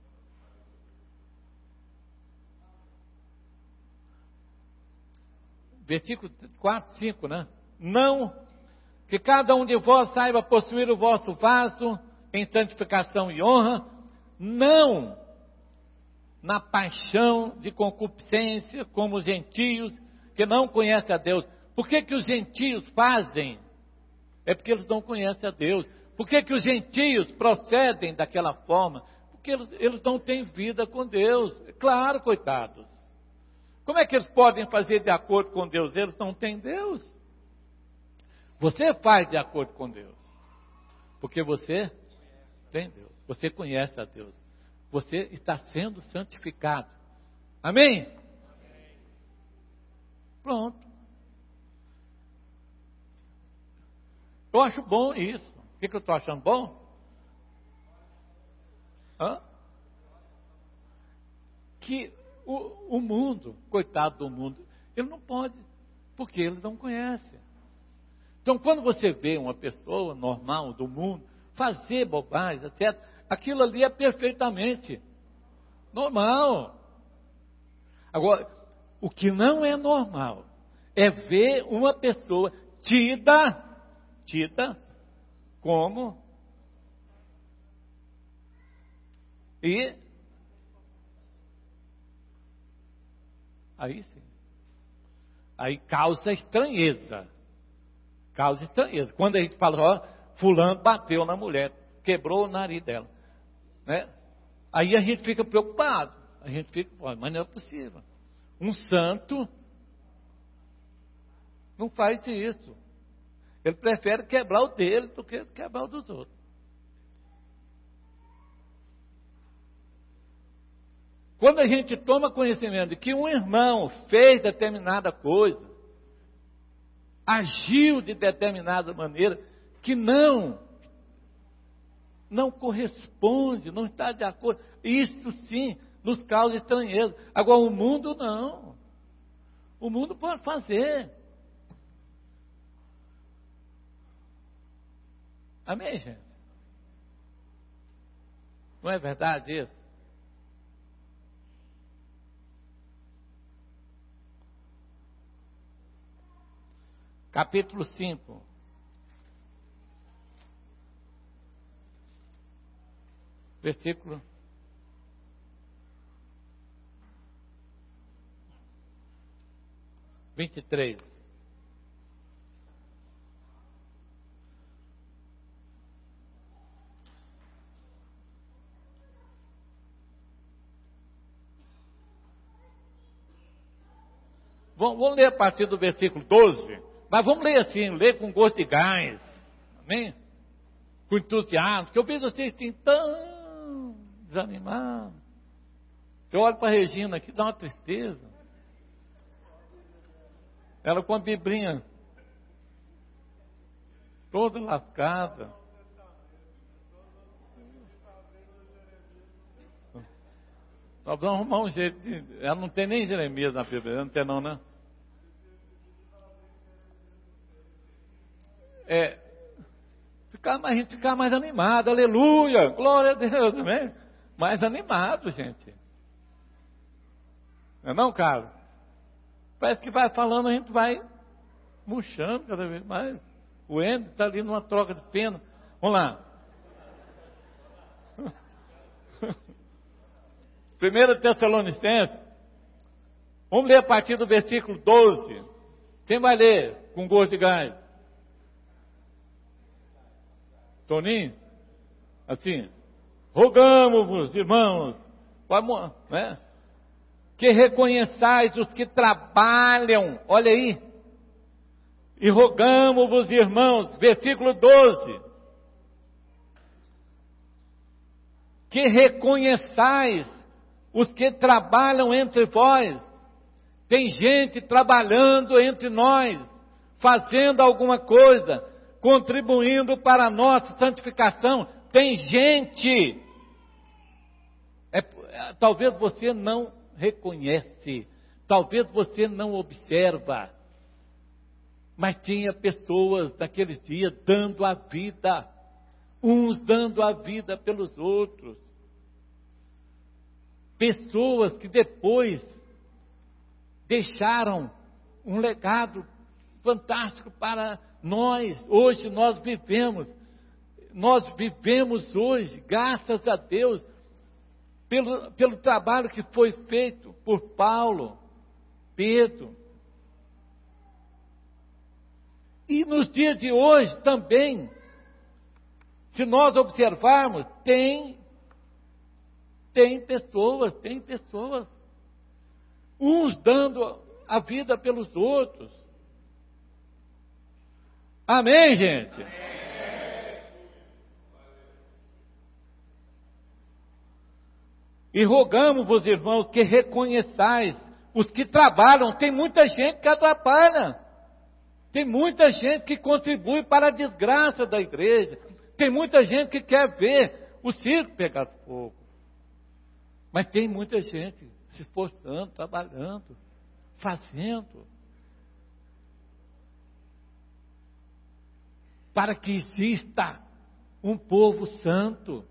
Versículo quatro, cinco, né? Não, que cada um de vós saiba possuir o vosso vaso em santificação e honra, não na paixão de concupiscência, como os gentios que não conhecem a Deus. Por que que os gentios fazem? É porque eles não conhecem a Deus. Por que que os gentios procedem daquela forma? Porque eles, eles não têm vida com Deus. Claro, coitados. Como é que eles podem fazer de acordo com Deus? Eles não têm Deus. Você faz de acordo com Deus. Porque você tem Deus. Você conhece a Deus. Você está sendo santificado. Amém? Pronto. Eu acho bom isso. O que, que eu estou achando bom? Hã? Que o, o mundo, coitado do mundo, ele não pode, porque ele não conhece. Então, quando você vê uma pessoa normal do mundo fazer bobagem, etcétera, aquilo ali é perfeitamente normal. Agora, o que não é normal é ver uma pessoa tida tida como e aí sim, aí causa estranheza, causa estranheza, quando a gente fala, ó, fulano bateu na mulher, quebrou o nariz dela, né? Aí a gente fica preocupado, a gente fica, mas não é possível, um santo não faz isso. Ele prefere quebrar o dele do que quebrar o dos outros. Quando a gente toma conhecimento de que um irmão fez determinada coisa, agiu de determinada maneira, que não, não corresponde, não está de acordo, isso sim nos causa estranheza. Agora o mundo não. O mundo pode fazer. Amém, gente? Não é verdade isso? Capítulo cinco. Versículo vinte e três. Vamos ler a partir do versículo doze, mas vamos ler assim, ler com gosto de gás, amém? Com entusiasmo, porque eu vejo vocês assim, tão desanimados. Eu olho para a Regina aqui, dá uma tristeza. Ela com a biblinha toda lascada. Nós vamos arrumar um jeito de... Ela não tem nem Jeremias na Bíblia, não tem não, né? É, ficar, a gente ficar mais animado, aleluia, glória a Deus, amém? Mais animado, gente. Não é não, Carlos? Parece que vai falando, a gente vai murchando cada vez mais. O Endo está ali numa troca de pena. Vamos lá. primeira Tessalonicenses, vamos ler a partir do versículo doze. Quem vai ler com gosto de gás? Toninho? Assim, rogamos-vos, irmãos, vamos, né? Que reconheçais os que trabalham, olha aí, e rogamos-vos, irmãos, versículo doze, que reconheçais os que trabalham entre vós. Tem gente trabalhando entre nós, fazendo alguma coisa, contribuindo para a nossa santificação. Tem gente, é, talvez você não reconhece, talvez você não observa, mas tinha pessoas naqueles dias dando a vida, uns dando a vida pelos outros, pessoas que depois deixaram um legado fantástico para nós. Hoje nós vivemos, nós vivemos hoje, graças a Deus, pelo, pelo trabalho que foi feito por Paulo, Pedro. E nos dias de hoje também, se nós observarmos, tem, tem pessoas, tem pessoas, uns dando a vida pelos outros. Amém, gente? Amém. E rogamos-vos, irmãos, que reconheçais os que trabalham. Tem muita gente que atrapalha. Tem muita gente que contribui para a desgraça da igreja. Tem muita gente que quer ver o circo pegar fogo. Mas tem muita gente se esforçando, trabalhando, fazendo, para que exista um povo santo.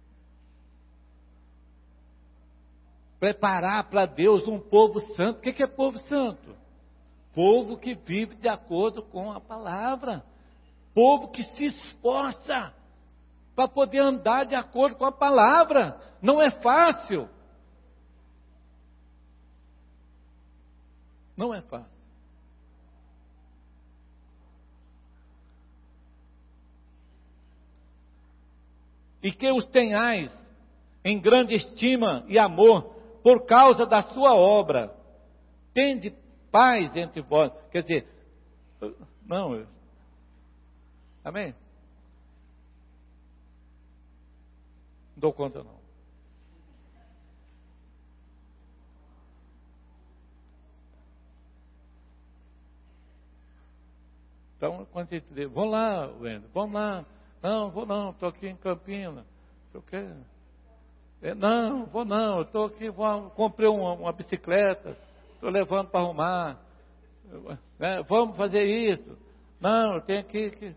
Preparar para Deus um povo santo. O que é povo santo? Povo que vive de acordo com a palavra. Povo que se esforça para poder andar de acordo com a palavra. Não é fácil. Não é fácil. E que os tenhais em grande estima e amor por causa da sua obra. Tende paz entre vós. Quer dizer, não, eu, amém? Não dou conta não. Então, quando a gente diz, vamos lá, Wendel, vamos lá. Não, vou não, estou aqui em Campinas. Não sei o quê. Não, vou não, estou aqui, vou, comprei uma, uma bicicleta, estou levando para arrumar. É, vamos fazer isso. Não, eu tenho que... que...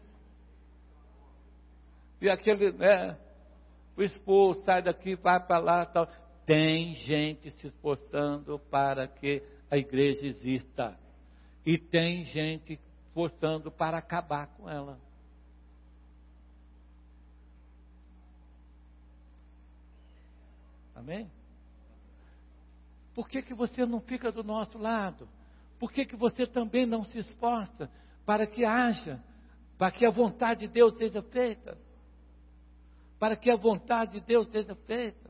E aquele, né, o esposo sai daqui, vai para lá, tal. Tem gente se esforçando para que a igreja exista. E tem gente esforçando para acabar com ela. Amém? Por que que você não fica do nosso lado? Por que que você também não se esforça para que haja, para que a vontade de Deus seja feita? Para que a vontade de Deus seja feita.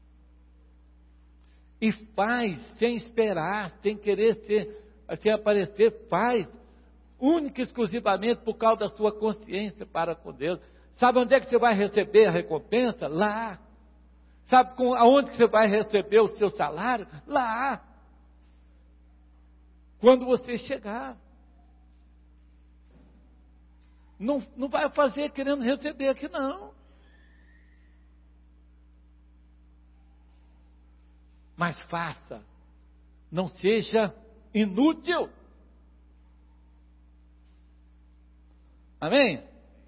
E faz sem esperar, sem querer ser, sem aparecer, faz única e exclusivamente por causa da sua consciência para com Deus. Sabe onde é que você vai receber a recompensa? Lá. Sabe com, aonde que você vai receber o seu salário? Lá. Quando você chegar. Não, não vai fazer querendo receber aqui não. Mas faça. Não seja inútil. Amém?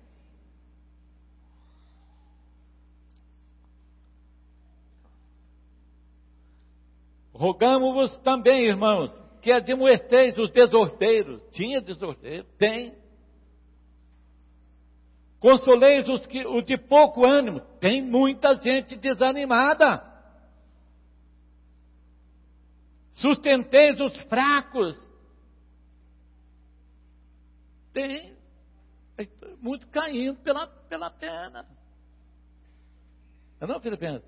Rogamos-vos também, irmãos, que admoesteis os desordeiros. Tinha desordeiro? Tem. Consoleis os, que, os de pouco ânimo. Tem muita gente desanimada. Sustenteis os fracos. Tem muito caindo pela, pela perna. Não é não, Filipinas?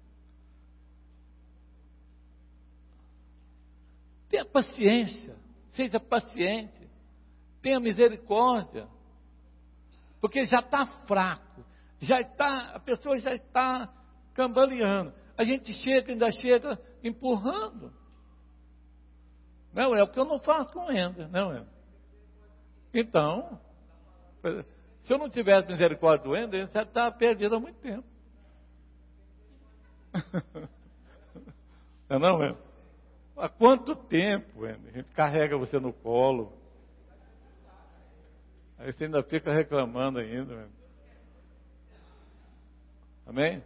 Tenha paciência, seja paciente, tenha misericórdia, porque já está fraco, já está, a pessoa já está cambaleando. A gente chega, ainda chega empurrando. Não é o que eu não faço com Ender, não é? Então, se eu não tivesse misericórdia do Ender, ele já estava perdido há muito tempo. Não é não, é? Há quanto tempo, Ender, a gente carrega você no colo? Aí você ainda fica reclamando ainda. Ender. Amém?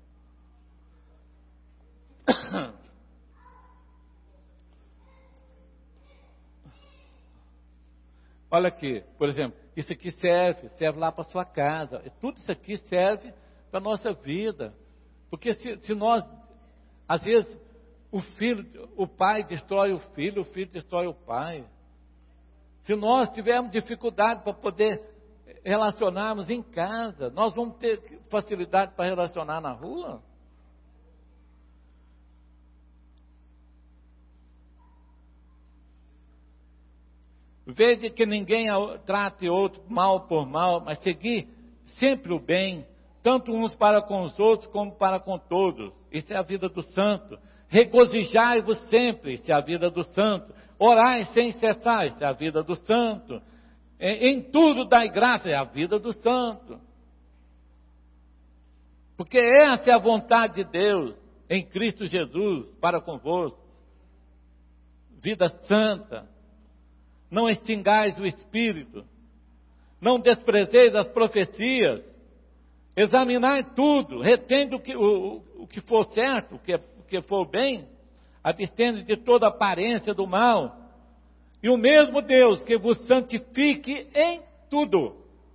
Olha aqui, por exemplo, isso aqui serve, serve lá para sua casa. Tudo isso aqui serve para a nossa vida. Porque se, se nós, às vezes, o filho, o pai destrói o filho, o filho destrói o pai. Se nós tivermos dificuldade para poder relacionarmos em casa, nós vamos ter facilidade para relacionar na rua? Veja que ninguém trate outro mal por mal, mas seguir sempre o bem, tanto uns para com os outros como para com todos. Isso é a vida do santo. Regozijai-vos sempre, isso é a vida do santo. Orai sem cessar, isso é a vida do santo. Em tudo dai graça, é a vida do santo. Porque essa é a vontade de Deus em Cristo Jesus para convosco. Vida santa. Não extingais o Espírito, não desprezeis as profecias, examinai tudo, retende o que, o, o que for certo, o que, o que for bem, abstendo de toda aparência do mal, e o mesmo Deus que vos santifique em tudo.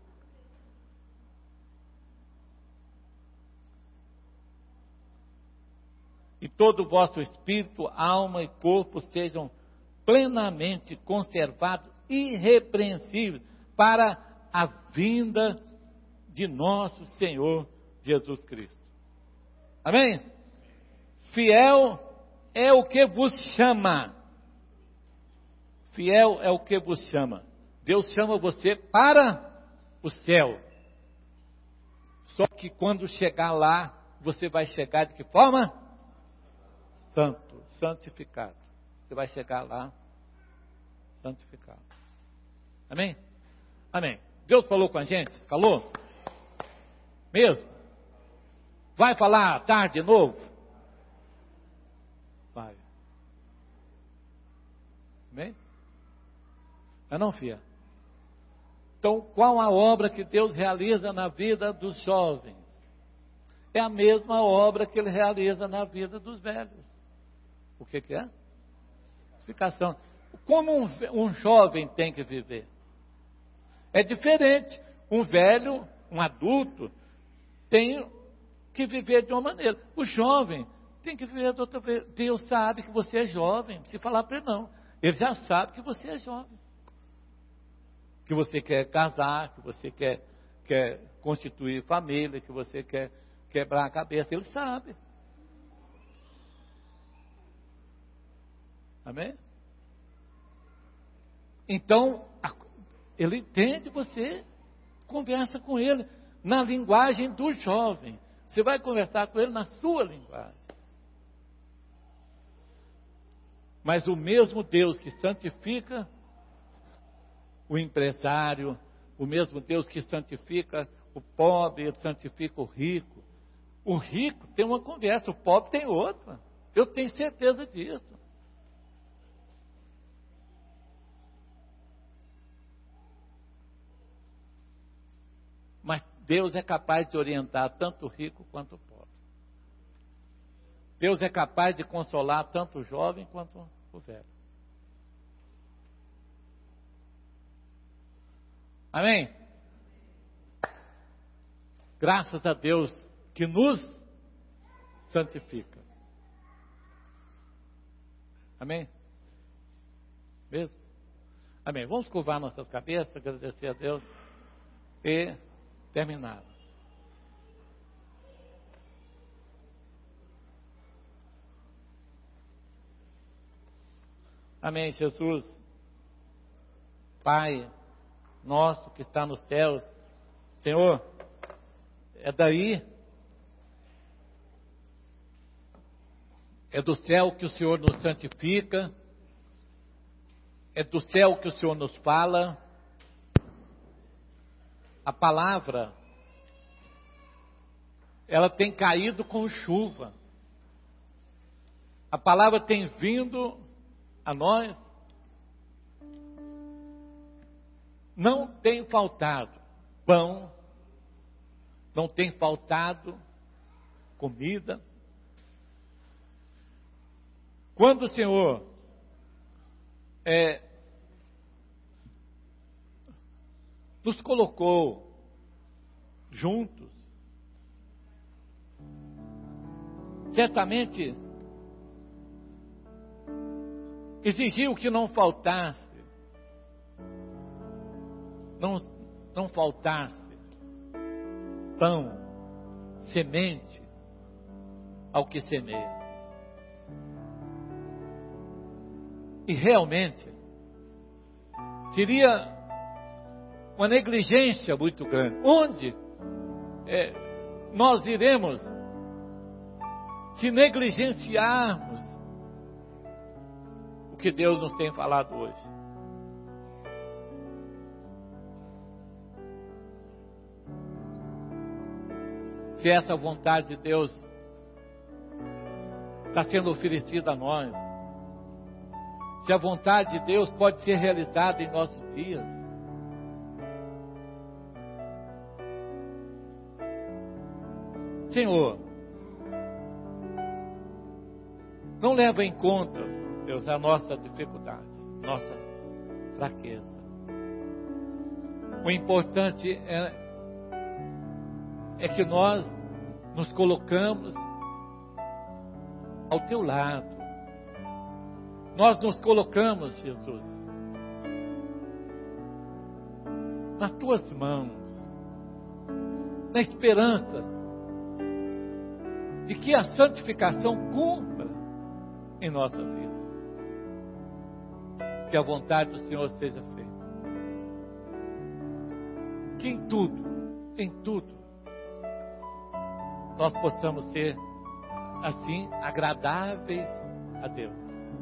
E todo o vosso espírito, alma e corpo sejam plenamente conservado, irrepreensível, para a vinda de nosso Senhor Jesus Cristo. Amém? Fiel é o que vos chama. Fiel é o que vos chama. Deus chama você para o céu. Só que quando chegar lá, você vai chegar de que forma? Santo, santificado. Você vai chegar lá santificado. Amém? Amém. Deus falou com a gente? Falou? Mesmo? Vai falar à tarde de novo? Vai. Amém? É não, filha? Então, qual a obra que Deus realiza na vida dos jovens? É a mesma obra que Ele realiza na vida dos velhos. O que, que é? Explicação. Como um, um jovem tem que viver? É diferente. Um velho, um adulto, tem que viver de uma maneira. O jovem tem que viver de outra maneira. Deus sabe que você é jovem. Não precisa falar para ele, não. Ele já sabe que você é jovem. Que você quer casar, que você quer, quer constituir família, que você quer quebrar a cabeça. Ele sabe. Amém? Então, ele entende, você conversa com ele na linguagem do jovem. Você vai conversar com ele na sua linguagem. Mas o mesmo Deus que santifica o empresário, o mesmo Deus que santifica o pobre, santifica o rico. O rico tem uma conversa, o pobre tem outra. Eu tenho certeza disso. Mas Deus é capaz de orientar tanto o rico quanto o pobre. Deus é capaz de consolar tanto o jovem quanto o velho. Amém? Graças a Deus que nos santifica. Amém? Mesmo? Amém. Vamos curvar nossas cabeças, agradecer a Deus e terminar. Amém, Jesus. Pai nosso que está nos céus, Senhor, é daí, é do céu que o Senhor nos santifica, é do céu que o Senhor nos fala. A palavra, ela tem caído com chuva. A palavra tem vindo a nós. Não tem faltado pão, não tem faltado comida. Quando o Senhor é, nos colocou juntos, certamente exigiu que não faltasse, não, não faltasse pão, semente ao que semeia. E realmente seria uma negligência muito grande. Onde é, nós iremos se negligenciarmos o que Deus nos tem falado hoje? Se essa vontade de Deus está sendo oferecida a nós, se a vontade de Deus pode ser realizada em nossos dias, Senhor, não leva em conta, Deus, a nossa dificuldade, nossa fraqueza. O importante é é que nós nos colocamos ao teu lado. Nós nos colocamos, Jesus, nas tuas mãos, na esperança de que a santificação cumpra em nossa vida. Que a vontade do Senhor seja feita. Que em tudo, em tudo, nós possamos ser assim agradáveis a Deus.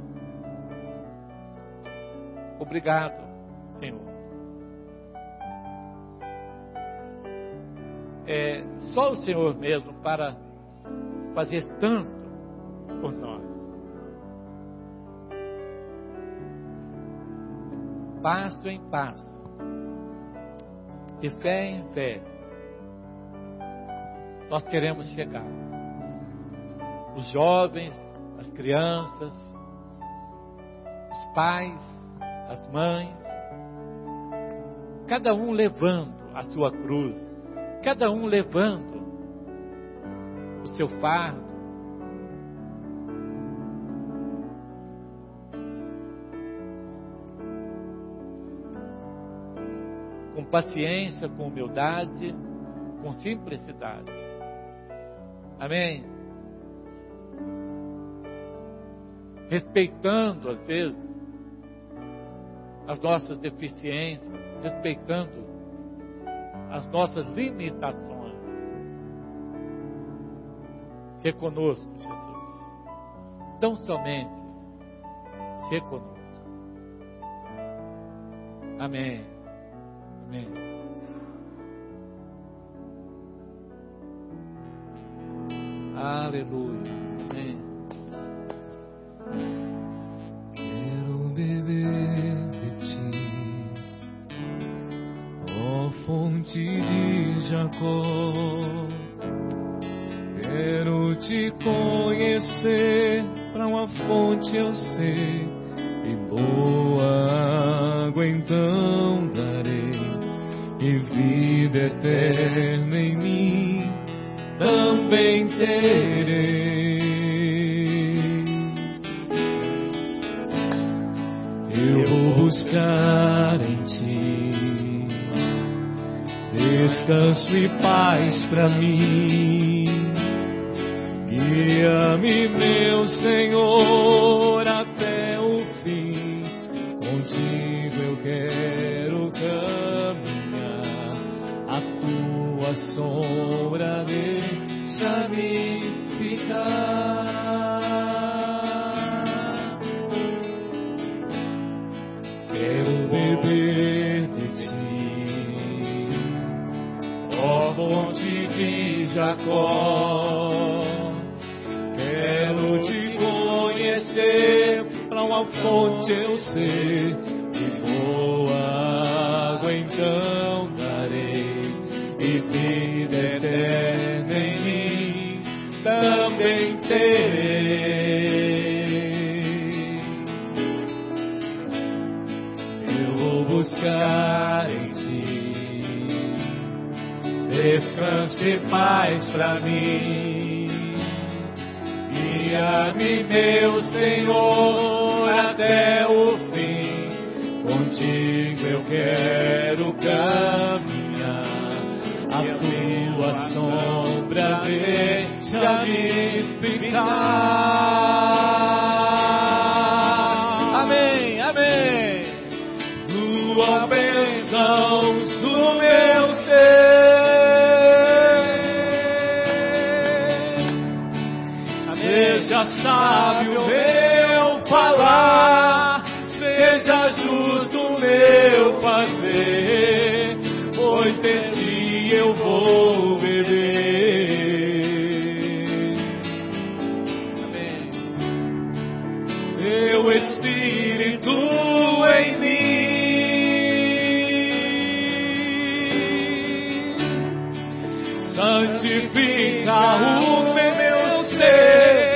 Obrigado, Senhor. É só o Senhor mesmo para fazer tanto por nós. Passo em passo, de fé em fé, nós queremos chegar. Os jovens, as crianças, os pais, as mães, cada um levando a sua cruz, cada um levando o seu fardo. Com paciência, com humildade, com simplicidade. Amém? Respeitando, às vezes, as nossas deficiências, respeitando as nossas limitações. Ser conosco, Jesus. Tão somente ser conosco. Amém. Amém. Aleluia. Amém. Quero beber de ti, ó fonte de Jacó. Quero te conhecer, pra uma fonte eu sei, e boa água então darei, e vida eterna em mim também terei. buscar em Ti descanso e paz pra mim. Guia-me, meu Senhor, até o fim. Contigo eu quero caminhar. A Tua sombra deixa-me ficar. Quero beber de Ti, ó fonte de Jacó. Quero Te conhecer, pra uma fonte eu sei, e boa água então darei, e vida eterna em mim também terei. Eu vou buscar em Ti descanso e paz pra mim. Guia-me, meu Senhor, até o fim. Contigo eu quero caminhar. A Tua sombra deixa-me ficar. Amém, amém. Tua bênçãos do meu ser. Seja sábio meu falar, seja justo meu fazer, pois de Ti eu vou beber. Amém. Teu Espírito em mim santifica o meu ser,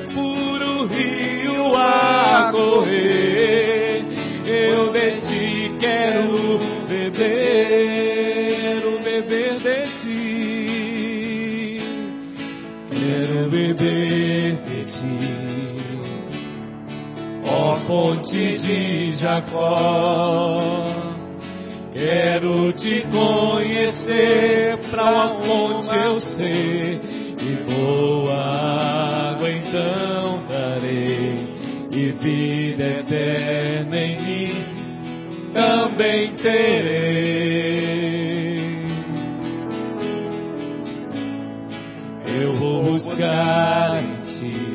a correr. Eu de Ti quero beber, o beber de Ti. Quero beber de Ti, ó fonte de Jacó. Quero Te conhecer, pra uma fonte eu sei, e boa água então darei, e vida eterna em mim também terei. Eu vou buscar em Ti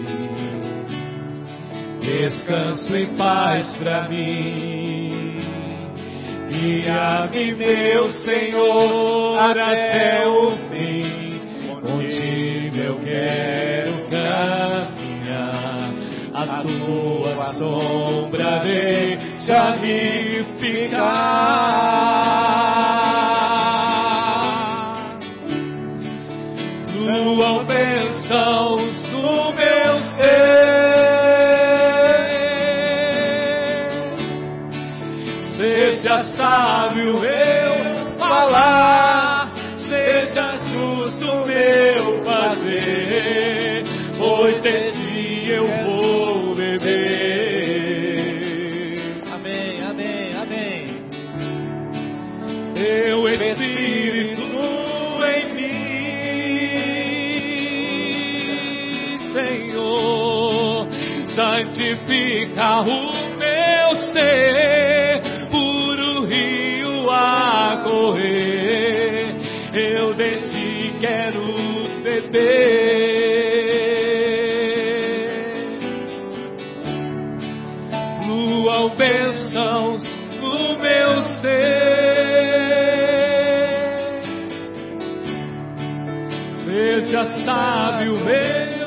descanso e paz pra mim. Guia-me, meu Senhor, até o fim. Contigo eu quero caminhar. A Tua sombra deixa-me ficar. Tua bênçãos no meu ser. Seja sábio eu falar, seja justo meu fazer, pois de Ti eu vou beber. Amém, amém, amém. Teu Espírito em mim, Senhor, santifica o meu ser, puro rio a correr. Eu de Ti quero beber. Fluam bênçãos no meu ser. Seja sábio meu